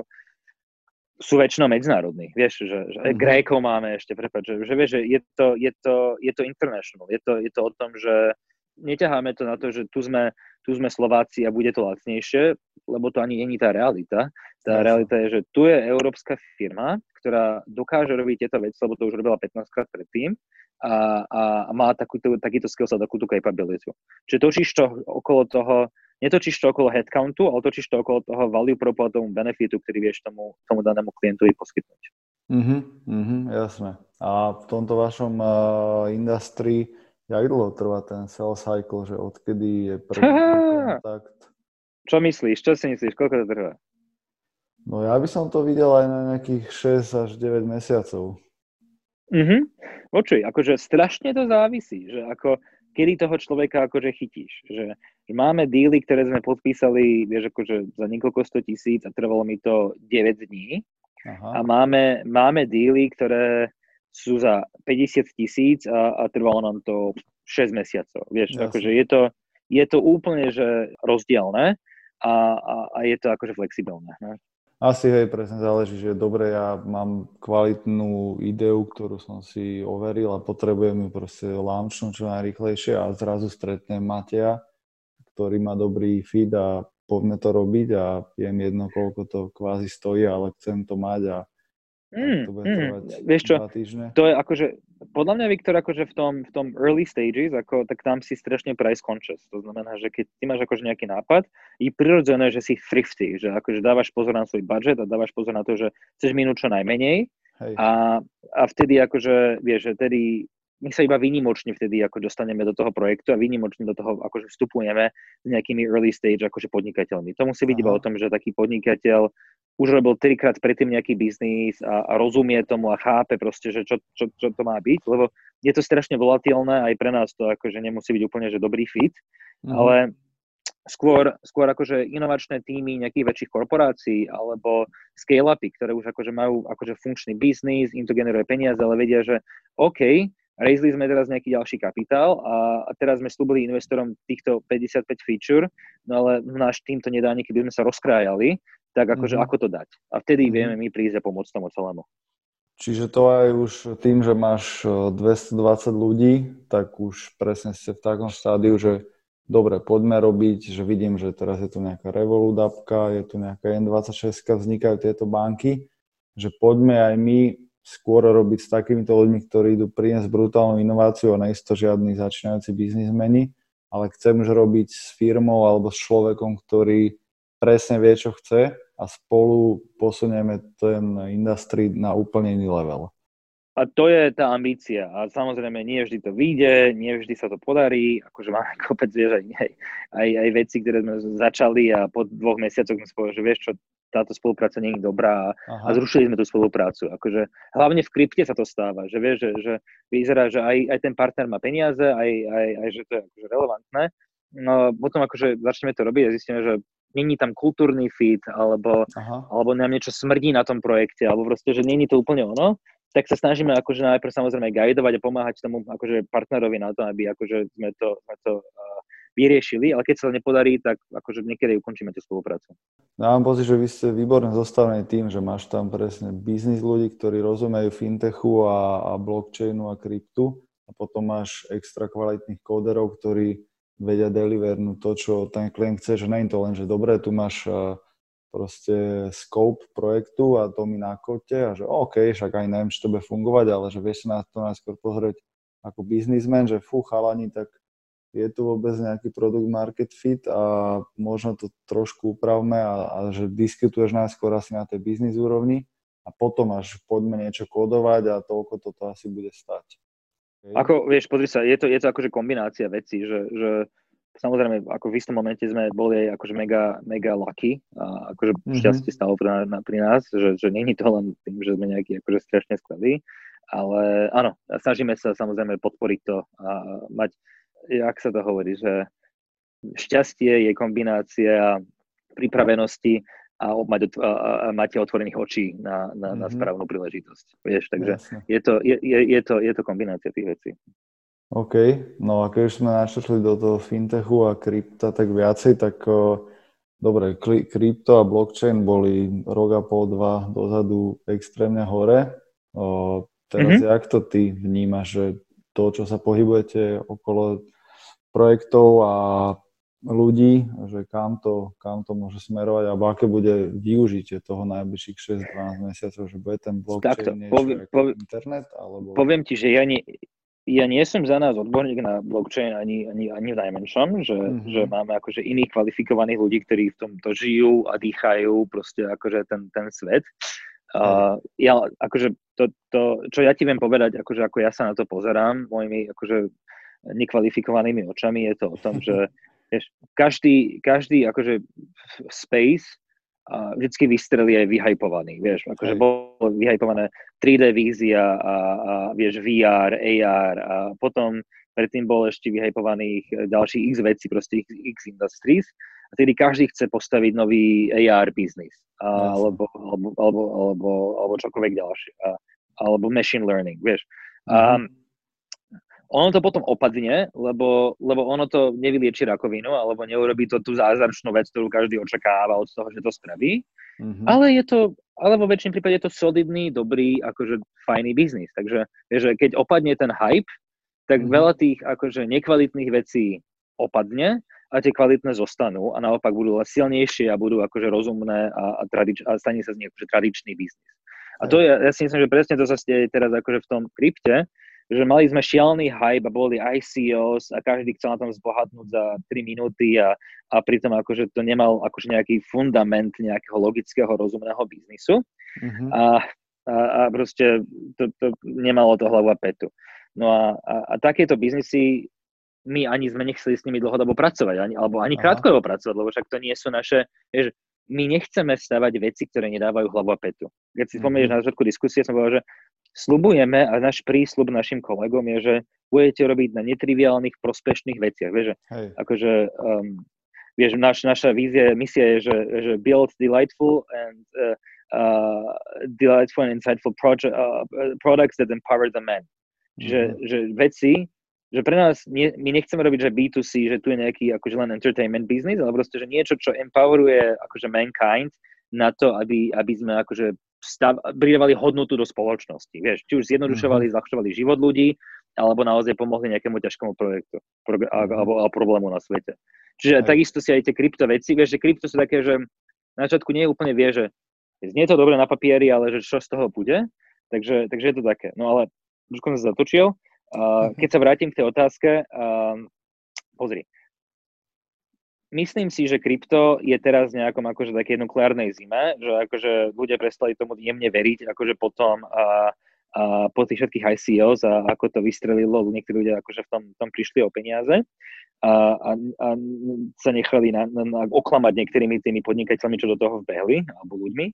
sú väčšinou medzinárodní, vieš, že, že mm-hmm. Grékov máme ešte, prepáč, že, že vieš, že je to, je to, je to international, je to, je to o tom, že neťaháme to na to, že tu sme, tu sme Slováci a bude to lacnejšie, lebo to ani nie je tá realita. Tá yes. realita je, že tu je európska firma, ktorá dokáže robiť tieto veci, lebo to už robila pätnásťkrát predtým a, a má takúto, takýto skill set, takúto capability. Čiže točíš to okolo toho, netočíš to okolo headcountu, ale točíš to okolo toho value propu a tomu benefitu, ktorý vieš tomu, tomu danému klientovi poskytnúť. Mhm, mhm, jasné. A v tomto vašom uh, industrii jak dlho trvá ten sales cycle, že odkedy je prvý kontakt? Čo myslíš? Čo si myslíš? Koľko to trvá? No ja by som to videl aj na nejakých šesť až deväť mesiacov. Mhm. Počuj, akože strašne to závisí, že ako kedy toho človeka akože chytíš. Že máme díly, ktoré sme podpísali, vieš, akože za niekoľko sto tisíc a trvalo mi to deväť dní. Aha. A máme, máme díly, ktoré sú za päťdesiat tisíc a, a trvalo nám to šesť mesiacov. Vieš, Jasne. akože je to, je to úplne že rozdielne a, a, a je to akože flexibilné. Ne? Asi hej, presne záleží, že dobre, ja mám kvalitnú ideu, ktorú som si overil a potrebujem ju proste launchnúť čo najrýchlejšie a zrazu stretnem Mateja, ktorý má dobrý feed a poďme to robiť a je mi jedno, koľko to kvázi stojí, ale chcem to mať a Mm, to bude trvať mm, vieš čo, to je akože, podľa mňa, Viktor, akože v tom, v tom early stages, ako, tak tam si strašne price conscious. To znamená, že keď ty máš akože nejaký nápad, je prirodzené, že si thrifty, že akože dávaš pozor na svoj budget a dávaš pozor na to, že chceš minúť čo najmenej. A, a vtedy akože, vieš, že tedy my sa iba výnimočne vtedy ako dostaneme do toho projektu a výnimočne do toho akože vstupujeme s nejakými early stage akože podnikateľmi. To musí byť Aha. iba o tom, že taký podnikateľ už robil trikrát predtým nejaký biznis a, a rozumie tomu a chápe proste, že čo, čo, čo to má byť, lebo je to strašne volatilné, aj pre nás to akože nemusí byť úplne že dobrý fit, mhm. ale skôr, skôr akože inovačné týmy nejakých väčších korporácií alebo scale-upy, ktoré už akože majú akože funkčný biznis, im to generuje peniaze, ale vedia, že OK, raisli sme teraz nejaký ďalší kapitál a, a teraz sme slúbili investorom týchto päťdesiatpäť feature, no ale náš tým to nedá, keby sme sa rozkrájali, tak akože mm-hmm. ako to dať. A vtedy mm-hmm. vieme my prísť a pomôcť tomu celému. Čiže to aj už tým, že máš dvestodvadsať ľudí, tak už presne ste v takom štádiu, že dobre, poďme robiť, že vidím, že teraz je tu nejaká Revolut appka, je tu nejaká en dvadsaťšesť, vznikajú tieto banky, že poďme aj my skôr robiť s takýmito ľuďmi, ktorí idú priniesť brutálnu inováciu a neisto žiadni začínajúci biznismeni, ale chcem už robiť s firmou alebo s človekom, ktorý presne vie, čo chce a spolu posunieme ten industry na úplne iný level. A to je tá ambícia. A samozrejme, nie vždy to vyjde, nie vždy sa to podarí. Akože máme kopec, vieš, aj, aj, aj veci, ktoré sme začali a po dvoch mesiacoch sme spovedali, že vieš čo, táto spolupráca nie je dobrá a, a zrušili sme tú spoluprácu. Akože hlavne v krypte sa to stáva, že vieš, že, že vyzerá, že aj, aj ten partner má peniaze, aj, aj, aj že to je akože relevantné. No potom akože začneme to robiť a zistíme, že není tam kultúrny fit, alebo, alebo nám niečo smrdí na tom projekte, alebo proste, že není to úplne ono, tak sa snažíme akože najprv samozrejme guidovať a pomáhať tomu akože partnerovi na to, aby akože sme to, sme to uh, vyriešili, ale keď sa to nepodarí, tak akože niekedy ukončíme tú spoluprácu. Ja mám pocit, že vy ste výborne zostavený tým, že máš tam presne biznis ľudí, ktorí rozumejú fintechu a, a blockchainu a kryptu a potom máš extra kvalitných kóderov, ktorí vedia delivernúť to, čo ten klient chce, že nie je to len, že dobre, tu máš uh, proste scope projektu a to mi na kote a že OK, však aj neviem, či to bude fungovať, ale že vieš sa na to najskôr pozrieť ako biznismen, že fú, chalani, tak je tu vôbec nejaký product market fit a možno to trošku upravme a, a že diskutuješ najskôr asi na tej biznis úrovni a potom až poďme niečo kódovať a toľko toto asi bude stať. Okay. Ako, vieš, pozri sa, je to, je to akože kombinácia vecí, že, že samozrejme, ako v istom momente sme boli aj akože mega, mega lucky a akože mm-hmm. šťastie stalo pri, na, pri nás, že, že nie je to len tým, že sme nejaký akože strašne skvelí, ale áno, snažíme sa samozrejme podporiť to a mať, jak sa to hovorí, že šťastie je kombinácia pripravenosti a, mať, a, a máte otvorených očí na, na, mm-hmm. na správnu príležitosť. Vieš, takže je to, je, je, je, to, je to kombinácia tých vecí. OK, no a keď už sme našli do toho fintechu a krypta tak viacej, tak o, dobre, krypto a blockchain boli rok a pol, dva dozadu extrémne hore. O, teraz mm-hmm. jak to ty vnímaš, že to, čo sa pohybujete okolo projektov a ľudí, že kam to, kam to môže smerovať, alebo aké bude využitie toho najbližších šesť dvanásť mesiacov, že bude ten blockchain Takto, niečo poviem, ako poviem, internet? Alebo... Poviem ti, že ja nie, ja nie som za nás odborník na blockchain ani, ani, ani v najmenšom, že, mm-hmm. že máme akože iných kvalifikovaných ľudí, ktorí v tomto žijú a dýchajú proste akože ten, ten svet. Uh, ja akože to, to, čo ja ti viem povedať, akože ako ja sa na to pozerám mojimi akože nekvalifikovanými očami, je to o tom, že vieš, každý, každý akože space a vždycky vystrelí aj vyhypovaný, vieš, akože bolo vyhypované tri dé vízia a, a vieš, vé er, á er a potom predtým bol ešte vyhypovaných ďalších x vecí, proste x, x industries a tedy každý chce postaviť nový á er biznis a, alebo, alebo, alebo, alebo, alebo čokoľvek ďalšie a, alebo machine learning, vieš. Mm-hmm. A, ono to potom opadne, lebo, lebo ono to nevylieči rakovinu, alebo neurobí to tú zázračnú vec, ktorú každý očakáva od toho, že to spraví. Mm-hmm. Ale je to, ale vo väčším prípade je to solidný, dobrý, akože fajný biznis. Takže že keď opadne ten hype, tak mm-hmm. veľa tých akože nekvalitných vecí opadne a tie kvalitné zostanú a naopak budú silnejšie a budú akože rozumné a, a, tradič, a stane sa z nich akože tradičný biznis. A to je, ja si myslím, že presne to sa deje teraz akože v tom krypte, že mali sme šialený hype a boli í sí os a každý chcel na tom zbohatnúť za tri minúty a, a pritom akože to nemal akože nejaký fundament nejakého logického, rozumného biznisu mm-hmm. a, a, a proste to, to nemalo to hlavu a petu. No a, a, a takéto biznisy my ani sme nechceli s nimi dlhodobo pracovať, ani, alebo ani Aha. krátkodobo pracovať, lebo však to nie sú naše, vieš, my nechceme stavať veci, ktoré nedávajú hlavu a petu. Keď si spomenieš mm-hmm. na začiatku diskusie, som povedal, že sľubujeme a náš prísľub našim kolegom je, že budete robiť na netriviálnych, prospešných veciach. Vieš, akože, um, vieš, naš, naša vízia, misia je, že, že build delightful and uh, uh, delightful and insightful project, uh, products that empower the man. Čiže mm-hmm. že veci, že pre nás, nie, my nechceme robiť, že bé dva cé, že tu je nejaký akože len entertainment business, ale proste, že niečo, čo empoweruje akože mankind na to, aby, aby sme akože stav, pridávali hodnotu do spoločnosti. Vieš, či už zjednodušovali, mm-hmm. zľahčovali život ľudí, alebo naozaj pomohli nejakému ťažkému projektu progr- mm-hmm. alebo, alebo problému na svete. Čiže aj. Takisto si aj tie krypto veci, vieš, že krypto sú také, že na začiatku nie úplne vie, že nie je to dobre na papieri, ale že čo z toho bude. Takže, takže je to také. No ale trošku som sa zatočil. Uh, keď sa vrátim k tej otázke, uh, pozri. Myslím si, že krypto je teraz v nejakom akože také nukleárnej zime, že akože ľudia prestali tomu jemne veriť, akože potom uh, uh, po tých všetkých í cé os a ako to vystrelilo, niektorí ľudia akože v tom, tom prišli o peniaze a, a, a sa nechali na, na, na oklamať niektorými tými podnikateľmi, čo do toho vbehli, alebo ľuďmi.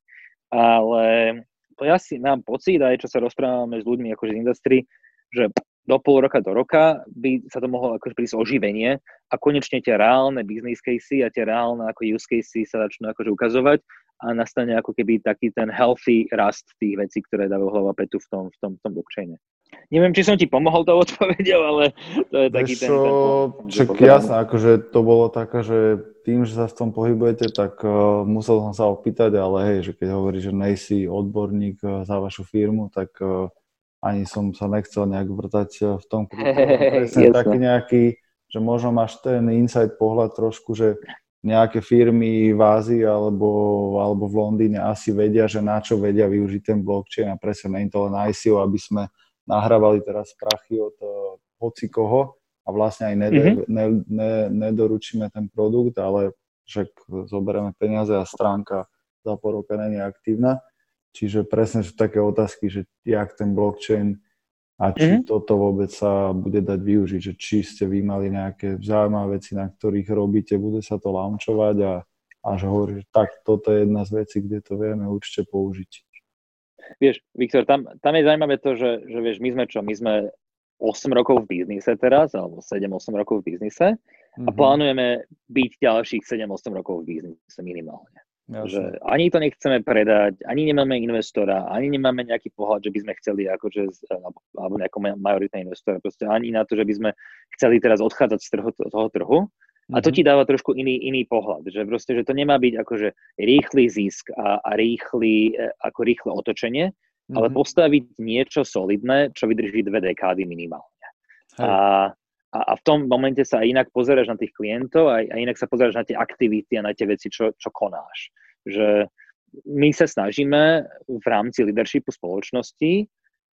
Ale to ja si mám pocit, aj čo sa rozprávame s ľuďmi akože z industry, že do pol roka, do roka by sa to mohlo akože prísť oživenie a konečne tie reálne business casey a tie reálne ako use casey sa začnú akože ukazovať a nastane ako keby taký ten healthy rast tých vecí, ktoré dávajú hlava petu v tom, v tom, v tom blockchaine. Neviem, či som ti pomohol tou odpovedou, ale to je taký ten... ten však jasné, akože to bolo také, že tým, že sa v tom pohybujete, tak uh, musel som sa opýtať, ale hej, že keď hovoríš, že nejsi odborník uh, za vašu firmu, tak uh, ani som sa nechcel nejak vrtať v tom kryptu. Presne taký nejaký, že možno máš ten insight pohľad trošku, že nejaké firmy v Ázii alebo, alebo v Londýne asi vedia, že na čo vedia využiť ten blockchain a presne nie je to len í cé ó, aby sme nahrávali teraz prachy od uh, hoci koho a vlastne aj nede, mm-hmm. ne, ne, nedoručíme ten produkt, ale však zoberieme peniaze a stránka za pol roka nie je aktívna. Čiže presne sú také otázky, že jak ten blockchain a či mm-hmm. toto vôbec sa bude dať využiť, že či ste vy mali nejaké zaujímavé veci, na ktorých robíte, bude sa to launchovať a, a že hovorí, že tak toto je jedna z vecí, kde to vieme určite použiť. Vieš, Viktor, tam, tam je zaujímavé to, že, že vieš, my sme čo, my sme osem rokov v biznise teraz, alebo sedem osem rokov v biznise mm-hmm. a plánujeme byť ďalších sedem osem rokov v biznise minimálne. Jasne. Že ani to nechceme predať, ani nemáme investora, ani nemáme nejaký pohľad, že by sme chceli akože, alebo nejakého majoritného investora, proste ani na to, že by sme chceli teraz odchádzať z trhu, toho trhu. Mm-hmm. A to ti dáva trošku iný, iný pohľad, že proste, že to nemá byť akože rýchly zisk a, a rýchly, ako rýchle otočenie, mm-hmm. ale postaviť niečo solidné, čo vydrží dve dekády minimálne. Hej. A A, a v tom momente sa inak pozeráš na tých klientov a, a inak sa pozeráš na tie aktivity a na tie veci, čo, čo konáš. Že my sa snažíme v rámci leadershipu spoločnosti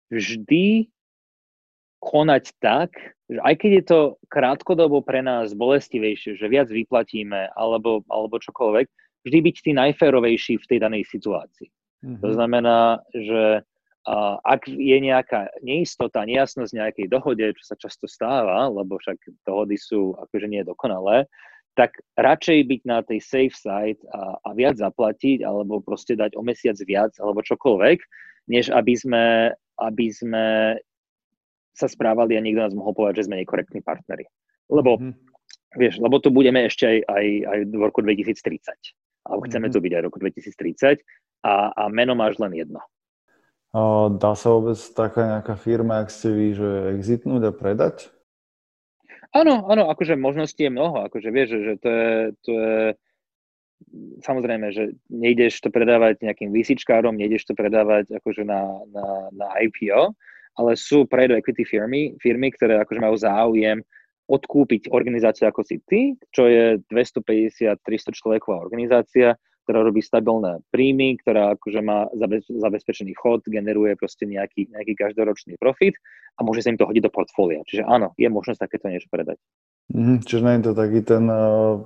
vždy konať tak, že aj keď je to krátkodobo pre nás bolestivejšie, že viac vyplatíme alebo, alebo čokoľvek, vždy byť tí najférovejší v tej danej situácii. Mm-hmm. To znamená, že Uh, ak je nejaká neistota, nejasnosť nejakej dohode, čo sa často stáva, lebo však dohody sú akože nie dokonalé, tak radšej byť na tej safe side a, a viac zaplatiť, alebo proste dať o mesiac viac, alebo čokoľvek, než aby sme, aby sme sa správali a niekto nás mohol povedať, že sme nekorektní partneri. Lebo, mm. vieš, lebo tu budeme ešte aj, aj, aj v roku dvetisíctridsať. Alebo chceme mm. tu byť aj v roku dvetisíctridsať a, a meno máš len jedno. Dá sa vôbec taká nejaká firma, ak ste vy, že exitnúť a predať? Áno, áno, akože možností je mnoho, akože vieš, že to je, to je samozrejme, že nejdeš to predávať nejakým výsičkárom, nejdeš to predávať akože na, na, na í pé ó, ale sú private equity firmy, firmy, ktoré akože majú záujem odkúpiť organizáciu ako si ty, čo je dvestopäťdesiat tristo človeková organizácia, ktorá robí stabilné príjmy, ktorá akože má zabezpečený chod, generuje proste nejaký, nejaký každoročný profit a môže sa im to hodiť do portfólia. Čiže áno, je možnosť takéto niečo predať. Mm, čiže nie je to taký ten uh,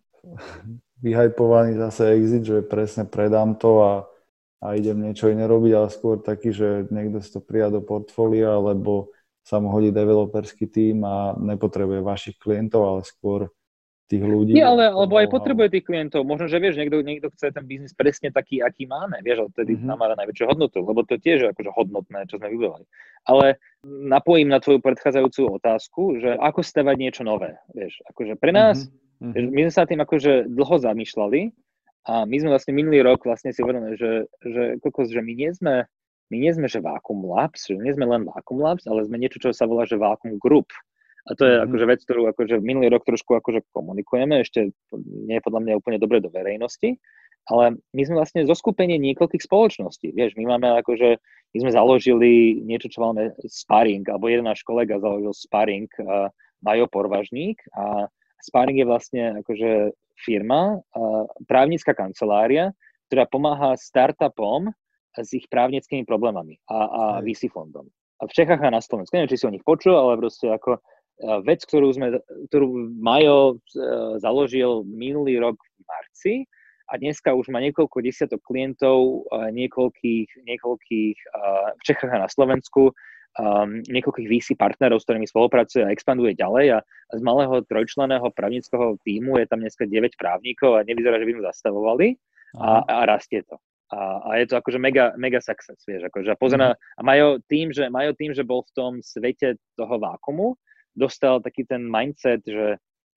vyhypovaný zase exit, že presne predám to a, a idem niečo iné robiť, ale skôr taký, že niekto si to prijá do portfólia, alebo sa mu hodí developerský tím a nepotrebuje vašich klientov, ale skôr tých ľudí. Nie, ale alebo aj potrebuje tých klientov. Možno, že vieš, niekto, niekto chce ten biznis presne taký, aký máme. Vieš, ale vtedy mm-hmm. nám má najväčšiu hodnotu, lebo to tiež je akože hodnotné, čo sme vybudovali. Ale napojím na tvoju predchádzajúcu otázku, že ako stavať niečo nové. Vieš, akože pre nás, mm-hmm. vieš, my sme sa tým akože dlho zamýšľali a my sme vlastne minulý rok vlastne si uvedomili, že, že, kokos, že my nie sme, my nie sme, že Vacuum Labs, že nie sme len Vacuum Labs, ale sme niečo, čo sa volá, že Vacuum Group. A to je mm-hmm. akože vec, ktorú akože minulý rok trošku akože komunikujeme, ešte nie je podľa mňa úplne dobre do verejnosti, ale my sme vlastne zoskupenie niekoľkých spoločností. Vieš, my máme akože, my sme založili niečo, čo máme Sparring, alebo jeden náš kolega založil Sparring, uh, Majo Porvažník, a Sparring je vlastne akože firma, uh, právnická kancelária, ktorá pomáha startupom s ich právnickými problémami a, a vé cé fondom. A v Čechách a na Slovensku. Neviem, či si o nich počul, ale proste ako uh, vec, ktorú, sme, ktorú Majo uh, založil minulý rok v marci, a dneska už má niekoľko desiatok klientov, niekoľkých, niekoľkých v Čechách a na Slovensku, um, niekoľkých vé cé partnerov, s ktorými spolupracuje a expanduje ďalej, a z malého trojčlenného právnického tímu je tam dneska deväť právnikov a nevyzerá, že by mu zastavovali, a, a rastie to. A, a je to akože mega, mega success, vieš, akože a pozor, a majú tým, že, majú tým, že bol v tom svete toho vákumu, dostal taký ten mindset, že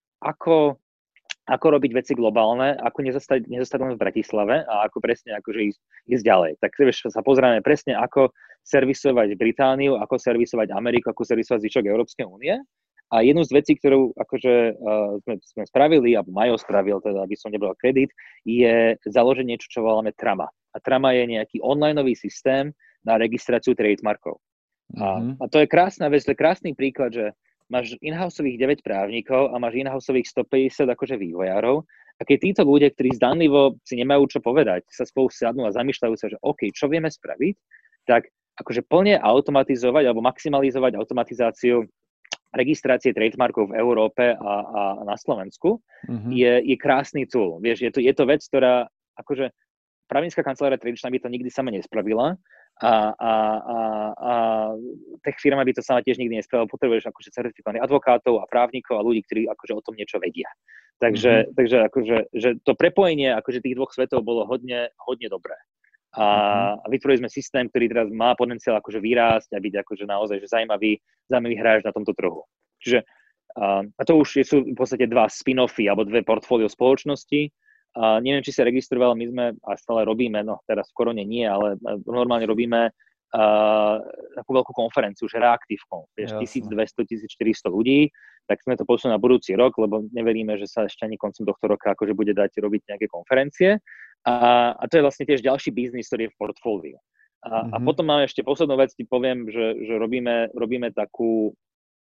ako ako robiť veci globálne, ako nezostať, nezostať len v Bratislave a ako presne akože ísť, ísť ďalej. Tak vieš, sa pozrieme presne, ako servisovať Britániu, ako servisovať Ameriku, ako servisovať zvyšok Európskej únie. A jednu z vecí, ktorú akože uh, sme, sme spravili, alebo Majo spravil, teda aby som nebral kredit, je založiť niečo, čo voláme Trama. A Trama je nejaký onlineový systém na registráciu trademarkov. Mm-hmm. A, a to je krásna vec, to je krásny príklad, že máš in-houseových deväť právnikov a máš in-houseových stopäťdesiat akože vývojárov. A keď títo ľudia, ktorí zdanlivo si nemajú čo povedať, sa spolu sadnú a zamýšľajú sa, že OK, čo vieme spraviť, tak akože plne automatizovať alebo maximalizovať automatizáciu registrácie trademarkov v Európe a, a na Slovensku, mm-hmm. je, je krásny tool. Vieš, je to, je to vec, ktorá akože právnická kancelária tradičná by to nikdy sama nespravila, a, a, a, a tech firma by to sama tiež nikdy nespravila. Potrebuješ akože certifikovaných advokátov a právnikov a ľudí, ktorí akože o tom niečo vedia. Takže, mm-hmm. takže akože, že to prepojenie akože tých dvoch svetov bolo hodne, hodne dobré. A, mm-hmm. a vytvorili sme systém, ktorý teraz má potenciál akože vyrásť a byť akože naozaj že zaujímavý, zaujímavý hráč na tomto trhu. Čiže a, a to už sú v podstate dva spin-offy alebo dve portfólio spoločnosti. A neviem, či sa registroval, my sme a stále robíme, no teraz v korone nie, ale normálne robíme uh, takú veľkú konferenciu, že ReactiveConf, vieš, tisícdvesto až tisícštyristo ľudí, tak sme to posunuli na budúci rok, lebo neveríme, že sa ešte ani koncom tohto roka akože bude dať robiť nejaké konferencie. A, a to je vlastne tiež ďalší biznis, ktorý je v portfóliu. A, mm-hmm. a potom máme ešte poslednú vec, ti poviem, že, že robíme, robíme takú,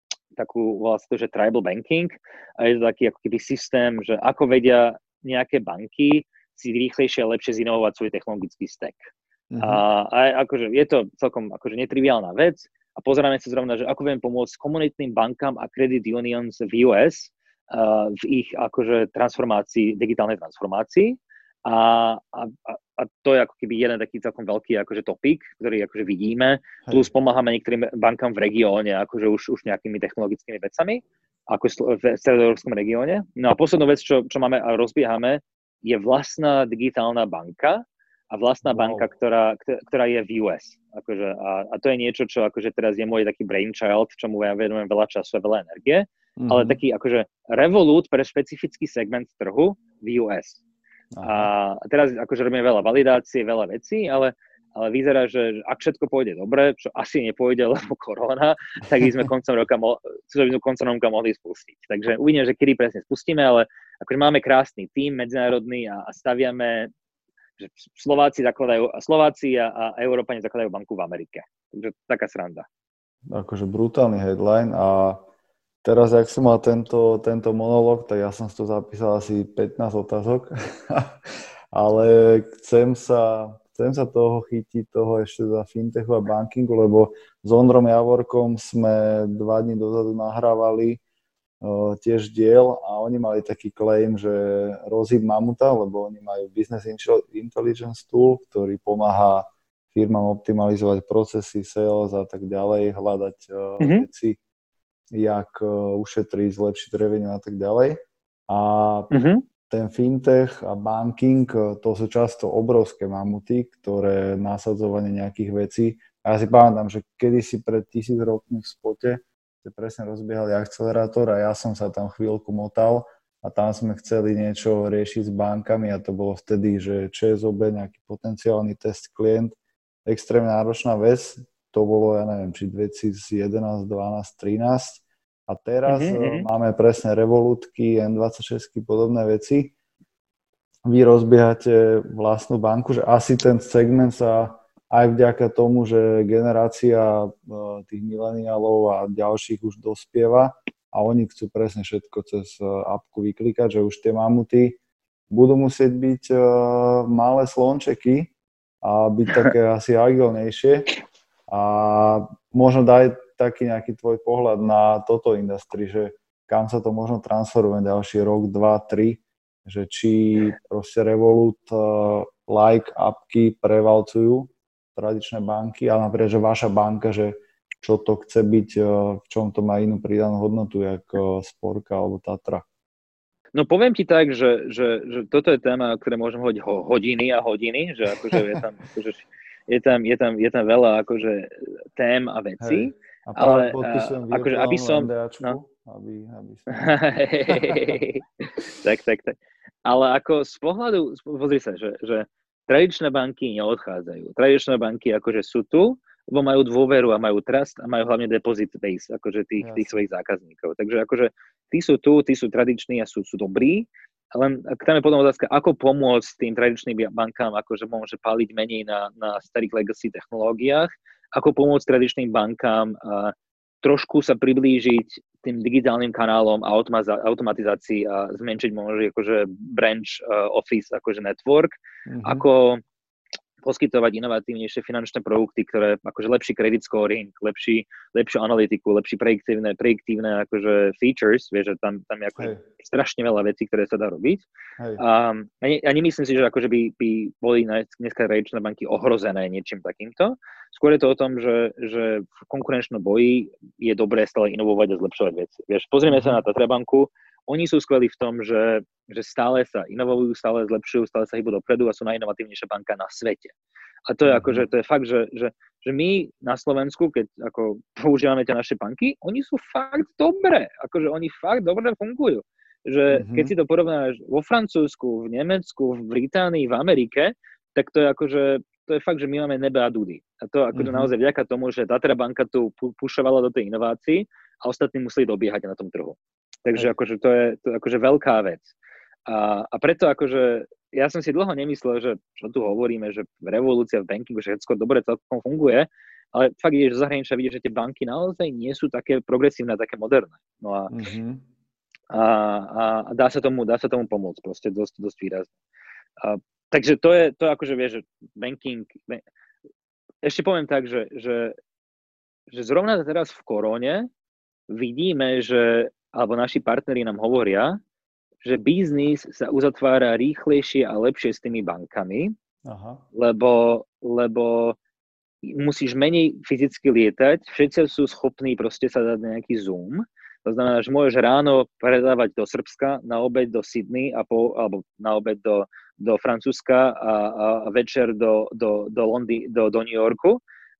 takú vlastne to, že tribal banking, a je to taký ako keby systém, že ako vedia nejaké banky si rýchlejšie a lepšie zinovovať svoj technologický stack. Mm-hmm. A, a akože je to celkom akože netriviálna vec a pozeráme sa zrovna, že ako viem pomôcť komunitným bankám a credit unions v ú es uh, v ich akože transformácii, digitálnej transformácii. A, a, a to je ako keby jeden taký celkom veľký akože topik, ktorý akože vidíme. Hej. Plus pomáhame niektorým bankám v regióne, akože už, už nejakými technologickými vecami, ako v stredoeurópskom regióne. No a poslednú vec, čo, čo máme a rozbiehame, je vlastná digitálna banka a vlastná wow. banka, ktorá, ktorá je v ú es. Akože, a, a to je niečo, čo akože teraz je môj taký brainchild, čomu ja venujem veľa času a veľa energie, mm-hmm. ale taký akože revolút pre špecifický segment trhu v ú es. Aha. A teraz akože robíme veľa validácie, veľa vecí, ale ale vyzerá, že ak všetko pôjde dobre, čo asi nepôjde, lebo korona, tak by sme koncom roka, mo- koncom roka mohli spustiť. Takže uvidíme, že kedy presne spustíme, ale akože máme krásny tím medzinárodný a, a staviame, že Slováci zakladajú, Slováci a, a Európani zakladajú banku v Amerike. Takže taká sranda. Akože brutálny headline a teraz, ak som mal tento, tento monológ, tak ja som si to zapísal asi pätnásť otázok, ale chcem sa... Chcem sa toho chytiť, toho ešte za fintechu a bankingu, lebo s Ondrom Javorkom sme dva dní dozadu nahrávali uh, tiež diel a oni mali taký claim, že rozhýb mamuta, lebo oni majú Business Intelligence Tool, ktorý pomáha firmám optimalizovať procesy, sales a tak ďalej, hľadať uh, mm-hmm. veci, jak uh, ušetriť, zlepšiť revenue a tak ďalej. A mm-hmm. ten fintech a banking, to sú často obrovské mamuty, ktoré nasadzovanie nejakých vecí. A ja si pamätám, že kedysi pred tisíc rokmi v spote ste presne rozbiehali akcelerátor a ja som sa tam chvíľku motal a tam sme chceli niečo riešiť s bankami a to bolo vtedy, že ČSOB, nejaký potenciálny test klient, extrémne náročná vec. To bolo, ja neviem, či dvetisícjedenásť, dvanásť, trinásť. A teraz mm-hmm. máme presne Revolutky, em dvadsaťšesť, podobné veci. vy rozbiehate vlastnú banku, že asi ten segment sa aj vďaka tomu, že generácia tých mileniálov a ďalších už dospieva a oni chcú presne všetko cez apku vyklikať, že už tie mamuty budú musieť byť malé slončeky a byť také asi agilnejšie. A možno daj taký nejaký tvoj pohľad na toto industry, že kam sa to možno transformuje ďalší rok, dva, tri, že či proste Revolut uh, like appky prevalcujú tradičné banky, ale napríklad, že vaša banka, že čo to chce byť, uh, v čom to má inú pridanú hodnotu, ako uh, Sporka alebo Tatra. No poviem ti tak, že, že, že toto je téma, o ktorej môžem hovoriť ho, hodiny a hodiny, že akože je tam, akože, je tam, je tam, je tam veľa akože tém a vecí. Hej. A práve ale podpisujem uh, akože, aby som, NDAčku, aby, aby som... tak, tak, tak. Ale ako z pohľadu, pozri sa, že, že tradičné banky neodchádzajú. Tradičné banky akože sú tu, lebo majú dôveru a majú trust a majú hlavne deposit base, akože tých, tých svojich zákazníkov. Takže akože tí sú tu, tí sú tradiční a sú, sú dobrí. Len tam je potom otázka, ako pomôcť tým tradičným bankám, akože môže páliť menej na, na starých legacy technológiách, ako pomôcť tradičným bankám a trošku sa priblížiť tým digitálnym kanálom a automatizácii a zmenšiť možno akože branch uh, office, akože network, mm-hmm. ako poskytovať inovatívnejšie finančné produkty, ktoré akože lepší credit scoring, lepší, lepšiu analytiku, lepší prediktívne, prediktívne akože features, vieš, že tam, tam je akože strašne veľa vecí, ktoré sa dá robiť. Um, a, ne, a nemyslím si, že akože by, by boli dneska tradičné banky ohrozené niečím takýmto. Skôr je to o tom, že, že v konkurenčnom boji je dobré stále inovovať a zlepšovať veci. Vieš, pozrieme mm-hmm. sa na Tatra banku. Oni sú skvelí v tom, že, že stále sa inovujú, stále zlepšujú, stále sa hýbu dopredu a sú najinovatívnejšia banka na svete. A to je, mm-hmm. akože, to je fakt, že, že, že my na Slovensku, keď ako používame tie naše banky, oni sú fakt dobré. Akože oni fakt dobre fungujú. Že mm-hmm. keď si to porovnáš vo Francúzsku, v Nemecku, v Británii, v Amerike, tak to je akože, to je fakt, že my máme nebe a dudy. A to akože mm-hmm. naozaj vďaka tomu, že Tatra banka tu pušovala do tej inovácií a ostatní museli dobiehať na tom trhu. Takže akože to je, to je akože veľká vec. A, a preto akože ja som si dlho nemyslel, že čo tu hovoríme, že revolúcia v bankingu, že všetko dobre celkom funguje, ale fakt ideš zo zahraničia, vidíš, že tie banky naozaj nie sú také progresívne, také moderné. No a, mm-hmm. a, a, a dá sa tomu, dá sa tomu pomôcť proste dosť, dosť výrazne. A, takže to je, to akože vieš, že banking, bank, ešte poviem tak, že, že, že zrovna teraz v korone vidíme, že alebo naši partneri nám hovoria, že biznis sa uzatvára rýchlejšie a lepšie s tými bankami, Aha. Lebo, lebo musíš menej fyzicky lietať, všetci sú schopní proste sa dať nejaký Zoom, to znamená, že môžeš ráno predávať do Srbska, na obed do Sydney a po, alebo na obed do, do Francúzska a, a večer do, do, do, Londy, do, do New Yorku.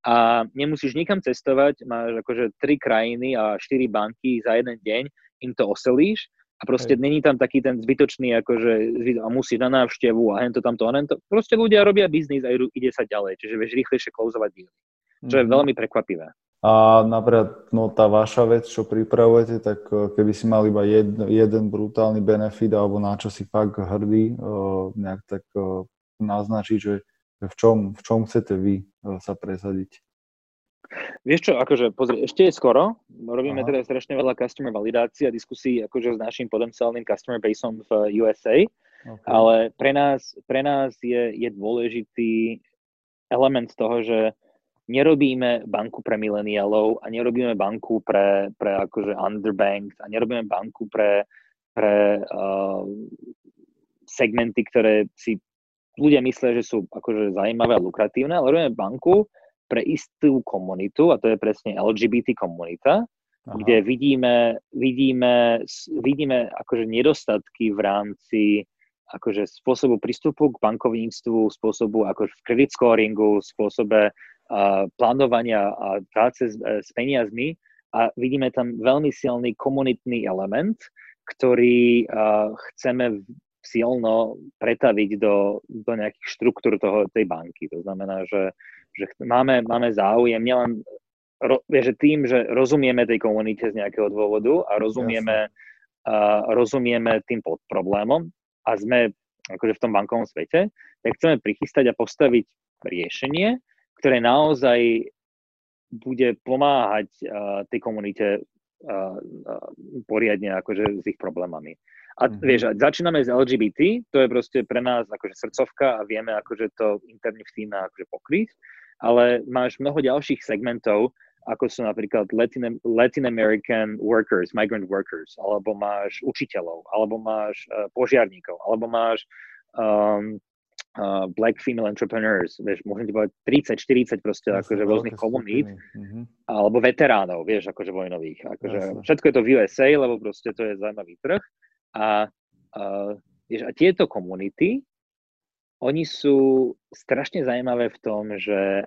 A nemusíš nikam cestovať, máš akože tri krajiny a štyri banky za jeden deň, im to oselíš a proste Hej. není tam taký ten zbytočný akože a musíš na návštevu a hento tamto a hento. Proste ľudia robia biznis a ide sa ďalej, čiže vieš rýchlejšie klouzovať deal, čo mm-hmm. je veľmi prekvapivé. A napríklad no, tá vaša vec, čo pripravujete, tak keby si mal iba jed, jeden brutálny benefit alebo na čo si fakt hrdý, nejak tak naznačiť, že v čom, v čom chcete vy sa presadiť? Vieš čo, akože pozri, ešte je skoro, robíme Aha. teda strašne veľa customer validácií a diskusí akože s našim potenciálnym customer baseom v U S A, okay. ale pre nás, pre nás je, je dôležitý element toho, že nerobíme banku pre mileniálov a nerobíme banku pre, pre akože underbanked a nerobíme banku pre, pre uh, segmenty, ktoré si ľudia myslia, že sú akože zaujímavé a lukratívne, ale robíme banku pre istú komunitu, a to je presne L G B T komunita, Aha. kde vidíme, vidíme, vidíme akože nedostatky v rámci akože spôsobu prístupu k bankovníctvu, spôsobu akože v credit scoringu, spôsobe uh, plánovania a práce s, s peniazmi a vidíme tam veľmi silný komunitný element, ktorý uh, chceme silno pretaviť do, do nejakých štruktúr toho, tej banky. To znamená, že, že máme, máme záujem nielen ro, že tým, že rozumieme tej komunite z nejakého dôvodu a rozumieme, uh, rozumieme tým pod problémom a sme akože v tom bankovom svete, tak chceme prichystať a postaviť riešenie, ktoré naozaj bude pomáhať uh, tej komunite uh, uh, poriadne akože s ich problémami. A mm-hmm. vieš, začíname s el gé bé té, to je proste pre nás akože srdcovka a vieme akože to interne v týme akože pokryť, ale máš mnoho ďalších segmentov, ako sú napríklad Latin, Latin American workers, migrant workers, alebo máš učiteľov, alebo máš uh, požiarníkov, alebo máš um, uh, black female entrepreneurs, vieš, môžem ti povedať tridsať štyridsať proste Jasne, akože rôznych komunít, mm-hmm. alebo veteránov, vieš, akože vojnových. Akože všetko je to v ú es á, lebo proste to je zaujímavý trh. A, uh, vieš, a tieto komunity, oni sú strašne zaujímavé v tom, že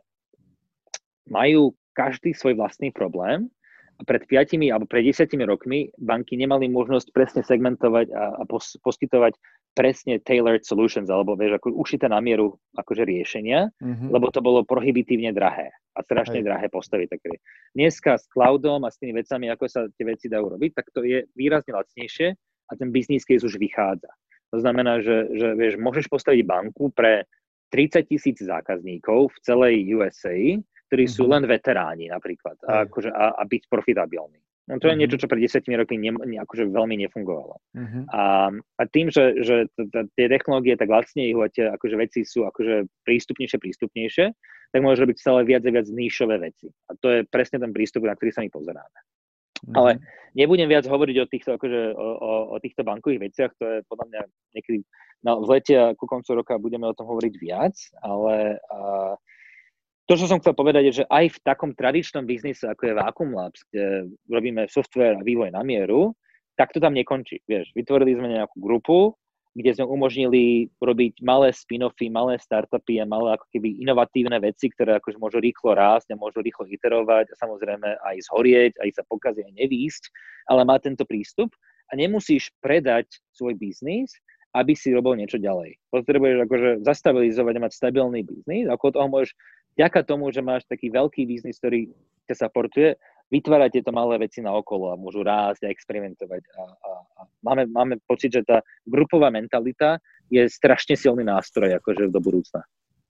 majú každý svoj vlastný problém a pred piatimi alebo pred desiatimi rokmi banky nemali možnosť presne segmentovať a, a pos, poskytovať presne tailored solutions, alebo vieš, ako ušité na mieru akože riešenia, mm-hmm. lebo to bolo prohibitívne drahé a strašne Hej. drahé postaviť také. Dneska s cloudom a s tými vecami, ako sa tie veci dajú robiť, tak to je výrazne lacnejšie a ten business case už vychádza. To znamená, že, že vieš, môžeš postaviť banku pre tridsať tisíc zákazníkov v celej ú es á, ktorí mm-hmm. sú len veteráni napríklad a, akože, a, a byť profitabilní. No to je mm-hmm. niečo, čo pred desiatimi rokmi ne, ne, akože veľmi nefungovalo. Mm-hmm. A, a tým, že, že t- t- tie technológie tak lacnejú a tie akože veci sú akože prístupnejšie, prístupnejšie, tak môžeš robiť stále viac a viac níšové veci. A to je presne ten prístup, na ktorý sa my pozeráme. Mm-hmm. Ale nebudem viac hovoriť o týchto, akože, o, o, o týchto bankových veciach, to je podľa mňa niekedy na, v lete a ku koncu roka budeme o tom hovoriť viac, ale a, to, čo som chcel povedať, je, že aj v takom tradičnom biznise, ako je Vacuum Labs, kde robíme software a vývoj na mieru, tak to tam nekončí. Vieš, vytvorili sme nejakú grupu, kde sme umožnili robiť malé spin-offy, malé startupy a malé ako keby inovatívne veci, ktoré akože môžu rýchlo rásť a môžu rýchlo iterovať a samozrejme aj zhorieť, aj sa pokaziť, aj nevísť, ale má tento prístup a nemusíš predať svoj biznis, aby si robil niečo ďalej. Potrebuješ akože zastabilizovať a mať stabilný biznis, ako toho môžeš vďaka tomu, že máš taký veľký biznis, ktorý ťa supportuje, vytvárať tieto malé veci naokolo a môžu rásť a experimentovať. A, a, a máme, máme pocit, že tá grupová mentalita je strašne silný nástroj akože do budúcna.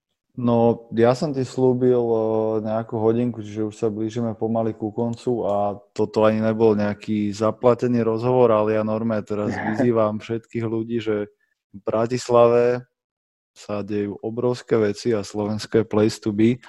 No, ja som ti slúbil nejakú hodinku, čiže už sa blížime pomaly ku koncu a toto ani nebol nejaký zaplatený rozhovor, ale ja normálne teraz vyzývam všetkých ľudí, že v Bratislave sa dejú obrovské veci a Slovensko je place to be.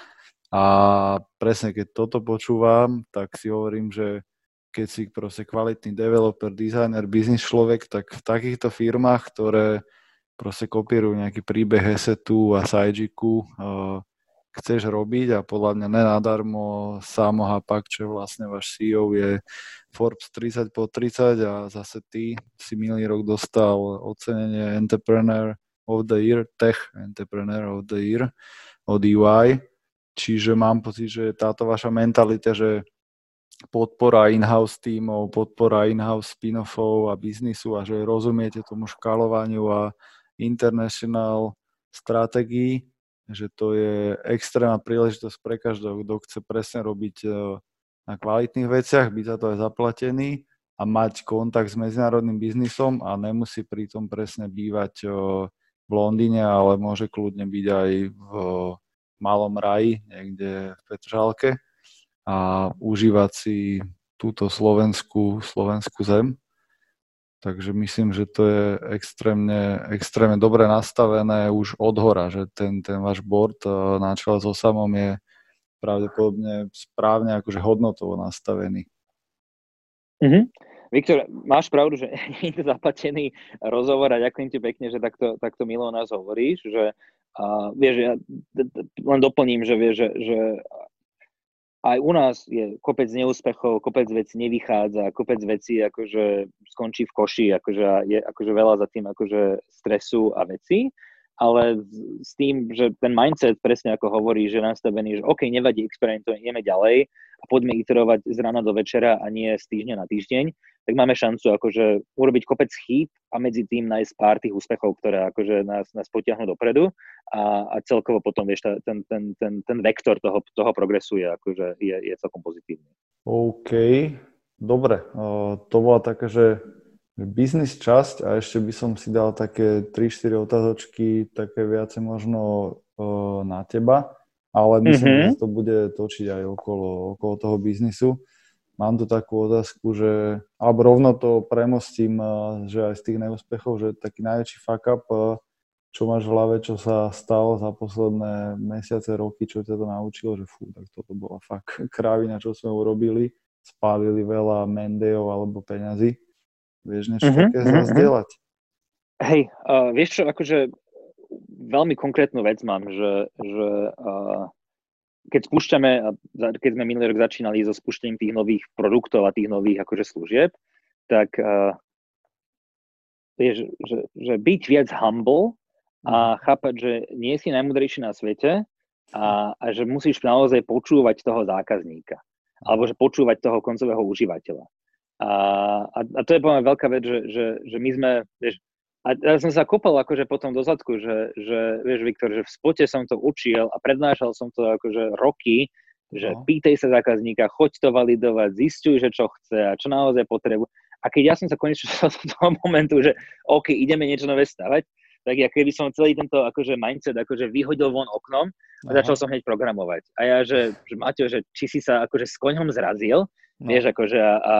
A presne keď toto počúvam, tak si hovorím, že keď si proste kvalitný developer, designer, business človek, tak v takýchto firmách, ktoré proste kopírujú nejaký príbeh Esetu a Sajjiku, uh, chceš robiť a podľa mňa nenadarmo Samo Hapak, čo je vlastne váš sí í ó, je Forbes tridsať po tridsať a zase ty si minulý rok dostal ocenenie Entrepreneur of the Year, Tech Entrepreneur of the Year od é í. Čiže mám pocit, že táto vaša mentalita, že podpora in-house tímov, podpora in-house spin-offov a biznisu a že rozumiete tomu škálovaniu a international stratégii, že to je extrémna príležitosť pre každého, kto chce presne robiť na kvalitných veciach, byť za to aj zaplatený a mať kontakt s medzinárodným biznisom a nemusí pritom presne bývať v Londýne, ale môže kľudne byť aj v malom raji, niekde v Petržalke a užívať si túto slovenskú, slovenskú zem. Takže myslím, že to je extrémne, extrémne dobre nastavené už od hora, že ten, ten váš board na čele so Samom je pravdepodobne správne akože hodnotovo nastavený. Mm-hmm. Viktor, máš pravdu, že nie je to zaplatený rozhovor a ďakujem ti pekne, že takto, takto milo o nás hovoríš, že uh, vieš, ja d- d- len doplním, že vieš, že, že aj u nás je kopec neúspechov, kopec vecí nevychádza, kopec vecí akože skončí v koši, akože je akože veľa za tým akože stresu a vecí, ale s tým, že ten mindset presne ako hovorí, že nastavený, že OK, nevadí, experimentujeme ďalej a poďme iterovať z rána do večera a nie z týždňa na týždeň, tak máme šancu akože urobiť kopec chýb a medzi tým nájsť pár tých úspechov, ktoré akože nás, nás potiahnu dopredu a, a celkovo potom, vieš, ten, ten, ten, ten vektor toho, toho progresu je, akože je, je celkom pozitívny. OK, dobre. O, to bola taká, že Biznis časť a ešte by som si dal také tri štyri otázočky, také viacej možno uh, na teba, ale myslím, mm-hmm. že to bude točiť aj okolo, okolo toho biznisu. Mám tu takú otázku, že, alebo rovno to premostím, uh, že aj z tých neúspechov, že taký najväčší fuck up, uh, čo máš v hlave, čo sa stalo za posledné mesiace, roky, čo ťa to naučilo, že fú, tak toto bola fakt kravina, čo sme urobili, spálili veľa mendejov alebo peňazí. Vieš niečo uh-huh, také uh-huh. zazdieľať? Hej, uh, vieš čo, akože veľmi konkrétnu vec mám, že, že uh, keď spúšťame, keď sme minulý rok začínali so spúšťaním tých nových produktov a tých nových akože služieb, tak uh, vieš, že, že byť viac humble a chápať, že nie si najmudrejší na svete a, a že musíš naozaj počúvať toho zákazníka alebo že počúvať toho koncového užívateľa. A, a, a to je poviem veľká vec, že, že, že my sme, vieš, a ja som sa kopal akože potom do zadku, že, že vieš, Viktor, že v spote som to učil a prednášal som to akože roky, že no. Pýtaj sa zákazníka, choď to validovať, zistuj, že čo chce a čo naozaj potrebuje. A keď ja som sa konečne dostal do toho momentu, že OK, ideme niečo nové stavať, tak ja keby som celý tento akože mindset akože vyhodil von oknom a začal som hneď programovať. A ja, že, že Maťo, že či si sa akože s koňom zrazil, no. Vieš, akože a, a,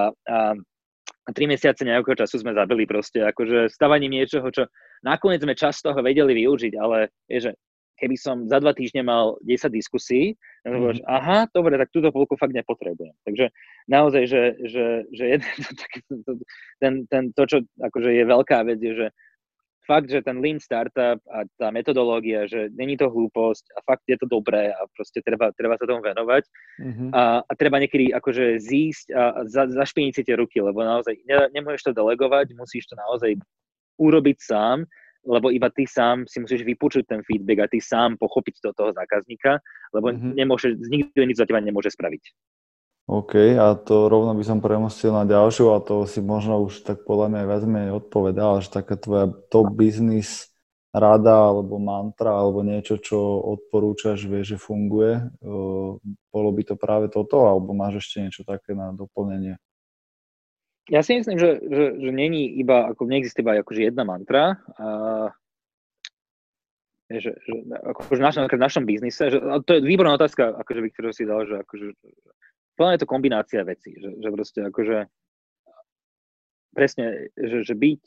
a tri mesiace nejakého času sme zabili proste, akože stavaním niečoho, čo nakoniec sme čas toho vedeli využiť, ale vieš, že keby som za dva týždne mal desať diskusí, mm-hmm. aha, dobre, tak túto polku fakt nepotrebujem. Takže naozaj, že, že, že jeden, ten, ten, to, čo akože je veľká vec, je, že fakt, že ten lean startup a tá metodológia, že není to hlúposť a fakt je to dobré a proste treba, treba sa tomu venovať mm-hmm. a, a treba niekedy akože zísť a za, zašpiniť si tie ruky, lebo naozaj ne, nemôžeš to delegovať, musíš to naozaj urobiť sám, lebo iba ty sám si musíš vypočuť ten feedback a ty sám pochopiť to toho zákazníka, lebo mm-hmm. nemôže, nikto nič za teba nemôže spraviť. OK, a to rovno by som premostil na ďalšiu a to si možno už tak podľa mňa viac menej odpovedal, že taká tvoja top business rada alebo mantra alebo niečo, čo odporúčaš, vieš, že funguje. Bolo by to práve toto alebo máš ešte niečo také na doplnenie? Ja si myslím, že, že, že není iba, ako neexistuje iba akože jedna mantra. A, že, že akože v našom, v našom biznise, že, to je výborná otázka, akože Viktor si dal, že akože plne je to kombinácia vecí, že, že proste akože presne, že, že byť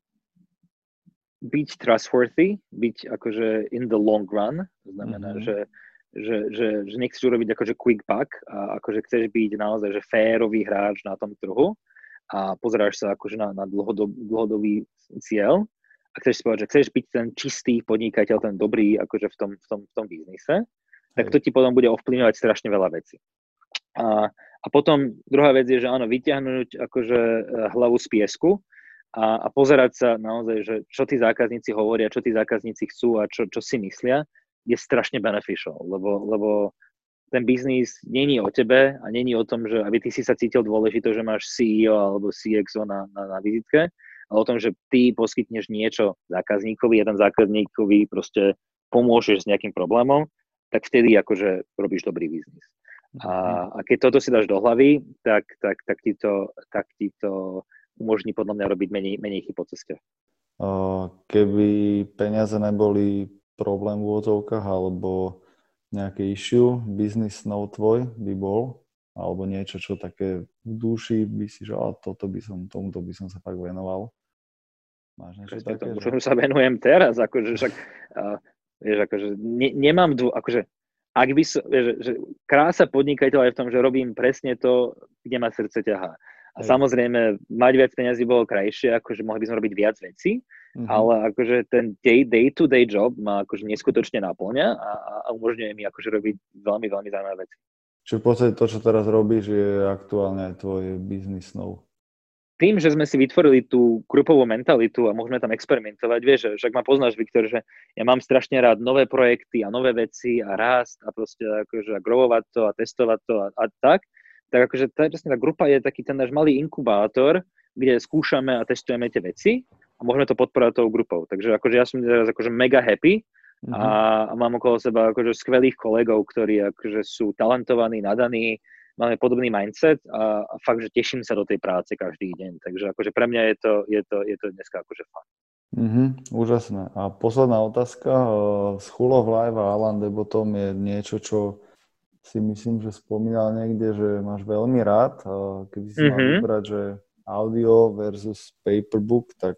byť trustworthy, byť akože in the long run, znamená, mm-hmm. že, že, že, že nechceš urobiť akože quick buck a akože chceš byť naozaj že férový hráč na tom trhu a pozeráš sa akože na, na dlhodob, dlhodobý cieľ a chceš si povedať, že chceš byť ten čistý podnikateľ, ten dobrý akože v tom, v tom, v tom biznise, tak to ti potom bude ovplyvňovať strašne veľa vecí. A, a potom druhá vec je, že áno, vyťahnuť akože hlavu z piesku a, a pozerať sa naozaj, že čo tí zákazníci hovoria, čo tí zákazníci chcú a čo, čo si myslia, je strašne beneficial, lebo, lebo ten biznis není o tebe a není o tom, že aby ty si sa cítil dôležito, že máš C E O alebo C X O na, na, na vizitke, ale o tom, že ty poskytneš niečo zákazníkovi a ten zákazníkovi proste pomôžeš s nejakým problémom, tak vtedy akože robíš dobrý biznis. A, a keď toto si dáš do hlavy, tak, tak, tak, ti, to, tak ti to umožní podľa mňa robiť menej, menej chyb po ceste. Keby peniaze neboli problém v úvodzovkách alebo nejaké issue, business no tvoj by bol, alebo niečo, čo také v duši by si, že a toto by som, tomuto by som sa fakt venoval. Máš niečo Prečo také? Tomu, že... čomu sa venujem teraz, akože však, uh, vieš, akože ne, nemám dô, akože ak by som, vieš, že krása podnikateľa je v tom, že robím presne to, kde ma srdce ťahá. A Hej. Samozrejme, mať viac peniazí bolo krajšie, akože mohli by sme robiť viac vecí, mm-hmm. ale akože ten day, day-to-day job ma akože neskutočne naplňa a, a umožňuje mi akože robiť veľmi, veľmi zaujímavé veci. Čiže v podstate to, čo teraz robíš, je aktuálne aj tvoj business snov. Tým, že sme si vytvorili tú grupovú mentalitu a môžeme tam experimentovať, vieš, že však ma poznáš, Viktor, že ja mám strašne rád nové projekty a nové veci a rast a proste akože growovať to a testovať to a, a tak, tak akože tá, presne tá grupa je taký ten náš malý inkubátor, kde skúšame a testujeme tie veci a môžeme to podporovať tou grupou. Takže akože ja som teraz akože mega happy a, a mám okolo seba akože skvelých kolegov, ktorí akože sú talentovaní, nadaní máme podobný mindset a, a fakt, že teším sa do tej práce každý deň. Takže akože pre mňa je to, je to, je to dneska akože fun. Mm-hmm, úžasné. A posledná otázka. School of Life a Alain de Botton je niečo, čo si myslím, že spomínal niekde, že máš veľmi rád. Keby si mm-hmm. mal vybrať, že audio versus paperbook, tak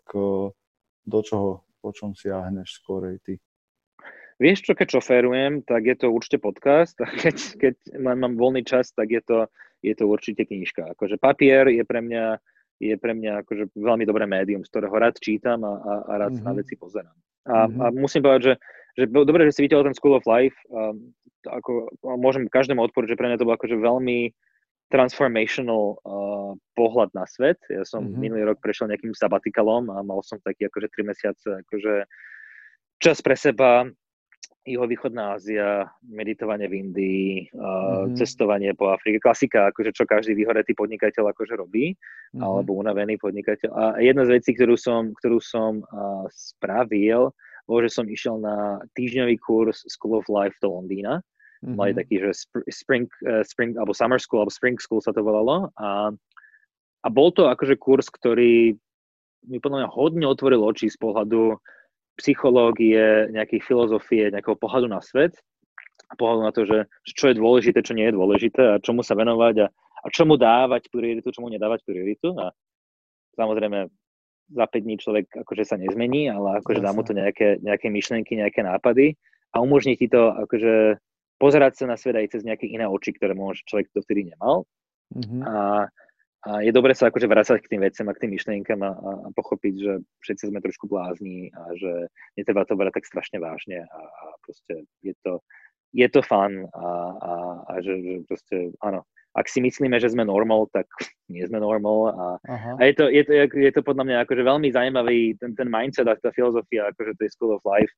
do čoho, po čom siahneš skorej ty? Vieš čo, keď šoférujem, tak je to určite podcast, a keď, keď mám, mám voľný čas, tak je to, je to určite knižka. Akože papier je pre mňa, je pre mňa akože veľmi dobré médium, z ktorého rád čítam a, a, a rád mm-hmm. sa na veci pozerám. A, mm-hmm. a musím povedať, že, že dobre, že si videl ten School of Life, a, ako, a môžem každému odporučiť, že pre mňa to bol akože veľmi transformational uh, pohľad na svet. Ja som mm-hmm. minulý rok prešiel nejakým sabatikalom a mal som taký akože tri mesiace akože čas pre seba, juhovýchodná Ázia, meditovanie v Indii, uh, mm-hmm. cestovanie po Afrike, klasika, akože čo každý vyhoretý podnikateľ akože robí, mm-hmm. alebo unavený podnikateľ. A jedna z vecí, ktorú som, ktorú som uh, spravil, bolo, že som išiel na týždňový kurz School of Life do Londýna. Mm-hmm. Mali taký, že spring, uh, spring, alebo summer school, alebo spring school sa to volalo. A, a bol to akože kurz, ktorý mi podľa mňa hodne otvoril oči z pohľadu psychológie, nejakej filozofie, nejakého pohľadu na svet a pohľadu na to, že čo je dôležité, čo nie je dôležité a čomu sa venovať a, a čomu dávať prioritu, čomu nedávať prioritu. A samozrejme za päť dní človek akože sa nezmení, ale akože dá mu to nejaké, nejaké myšlienky, nejaké nápady a umožní ti to akože pozerať sa na svet aj cez nejaké iné oči, ktoré možno človek dovtedy nemal. Mm-hmm. A A je dobre sa akože vrácať k tým veciam a k tým myšlienkam a, a pochopiť, že všetci sme trošku blázni a že netreba to brať tak strašne vážne a, a proste je to, je to fun a, a, a že, že proste áno. Ak si myslíme, že sme normal, tak nie sme normal a, a je, to, je, to, je to podľa mňa akože veľmi zaujímavý ten, ten mindset a tá filozofia akože tej School of Life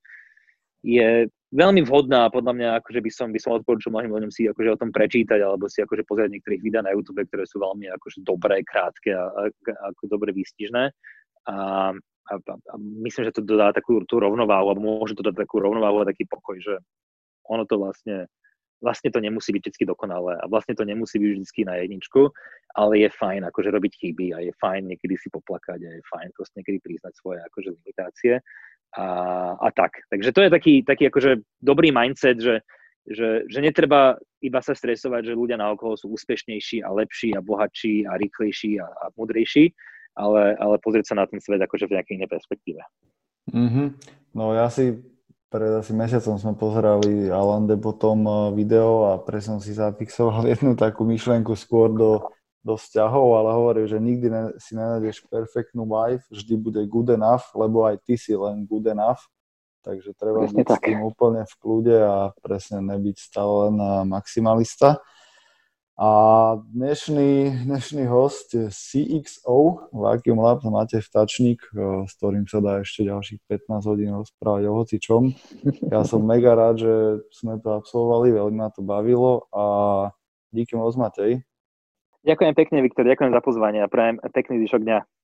je veľmi vhodná, podľa mňa, akože by som, by som odporučil mnohým ľuďom si akože o tom prečítať, alebo si akože pozrieť niektorých videí na YouTube, ktoré sú veľmi akože dobré, krátke a, a, a ako dobre výstižné. A, a, a myslím, že to dodá takú tú rovnováhu, alebo môže to dať takú rovnováhu a taký pokoj, že ono to vlastne, vlastne to nemusí byť vždy dokonalé a vlastne to nemusí byť vždy na jedničku, ale je fajn akože robiť chyby a je fajn niekedy si poplakať a je fajn proste niekedy priznať svoje akože limitácie. A, a tak. Takže to je taký, taký akože dobrý mindset, že, že, že netreba iba sa stresovať, že ľudia naokolo sú úspešnejší a lepší a bohatší a rýchlejší a, a múdrejší, ale, ale pozrieť sa na ten svet akože v nejakej inej perspektíve. Mm-hmm. No ja si pred asi mesiacom sme pozerali Alain de Botton video a presne som si zafixoval jednu takú myšlienku skôr do do vzťahov, ale hovorí, že nikdy ne, si nenájdeš perfektnú wife, vždy bude good enough, lebo aj ty si len good enough, takže treba presne byť tak s tým úplne v kľude a presne nebyť stále len maximalista. A dnešný, dnešný host je C X O Vacuum Lab, máte vtačník, s ktorým sa dá ešte ďalších pätnásť hodín rozprávať o hocičom. Ja som mega rád, že sme to absolvovali, veľmi ma to bavilo a díky moc, Matej. Ďakujem pekne, Viktor, ďakujem za pozvanie a prajem pekný zvyšok dňa.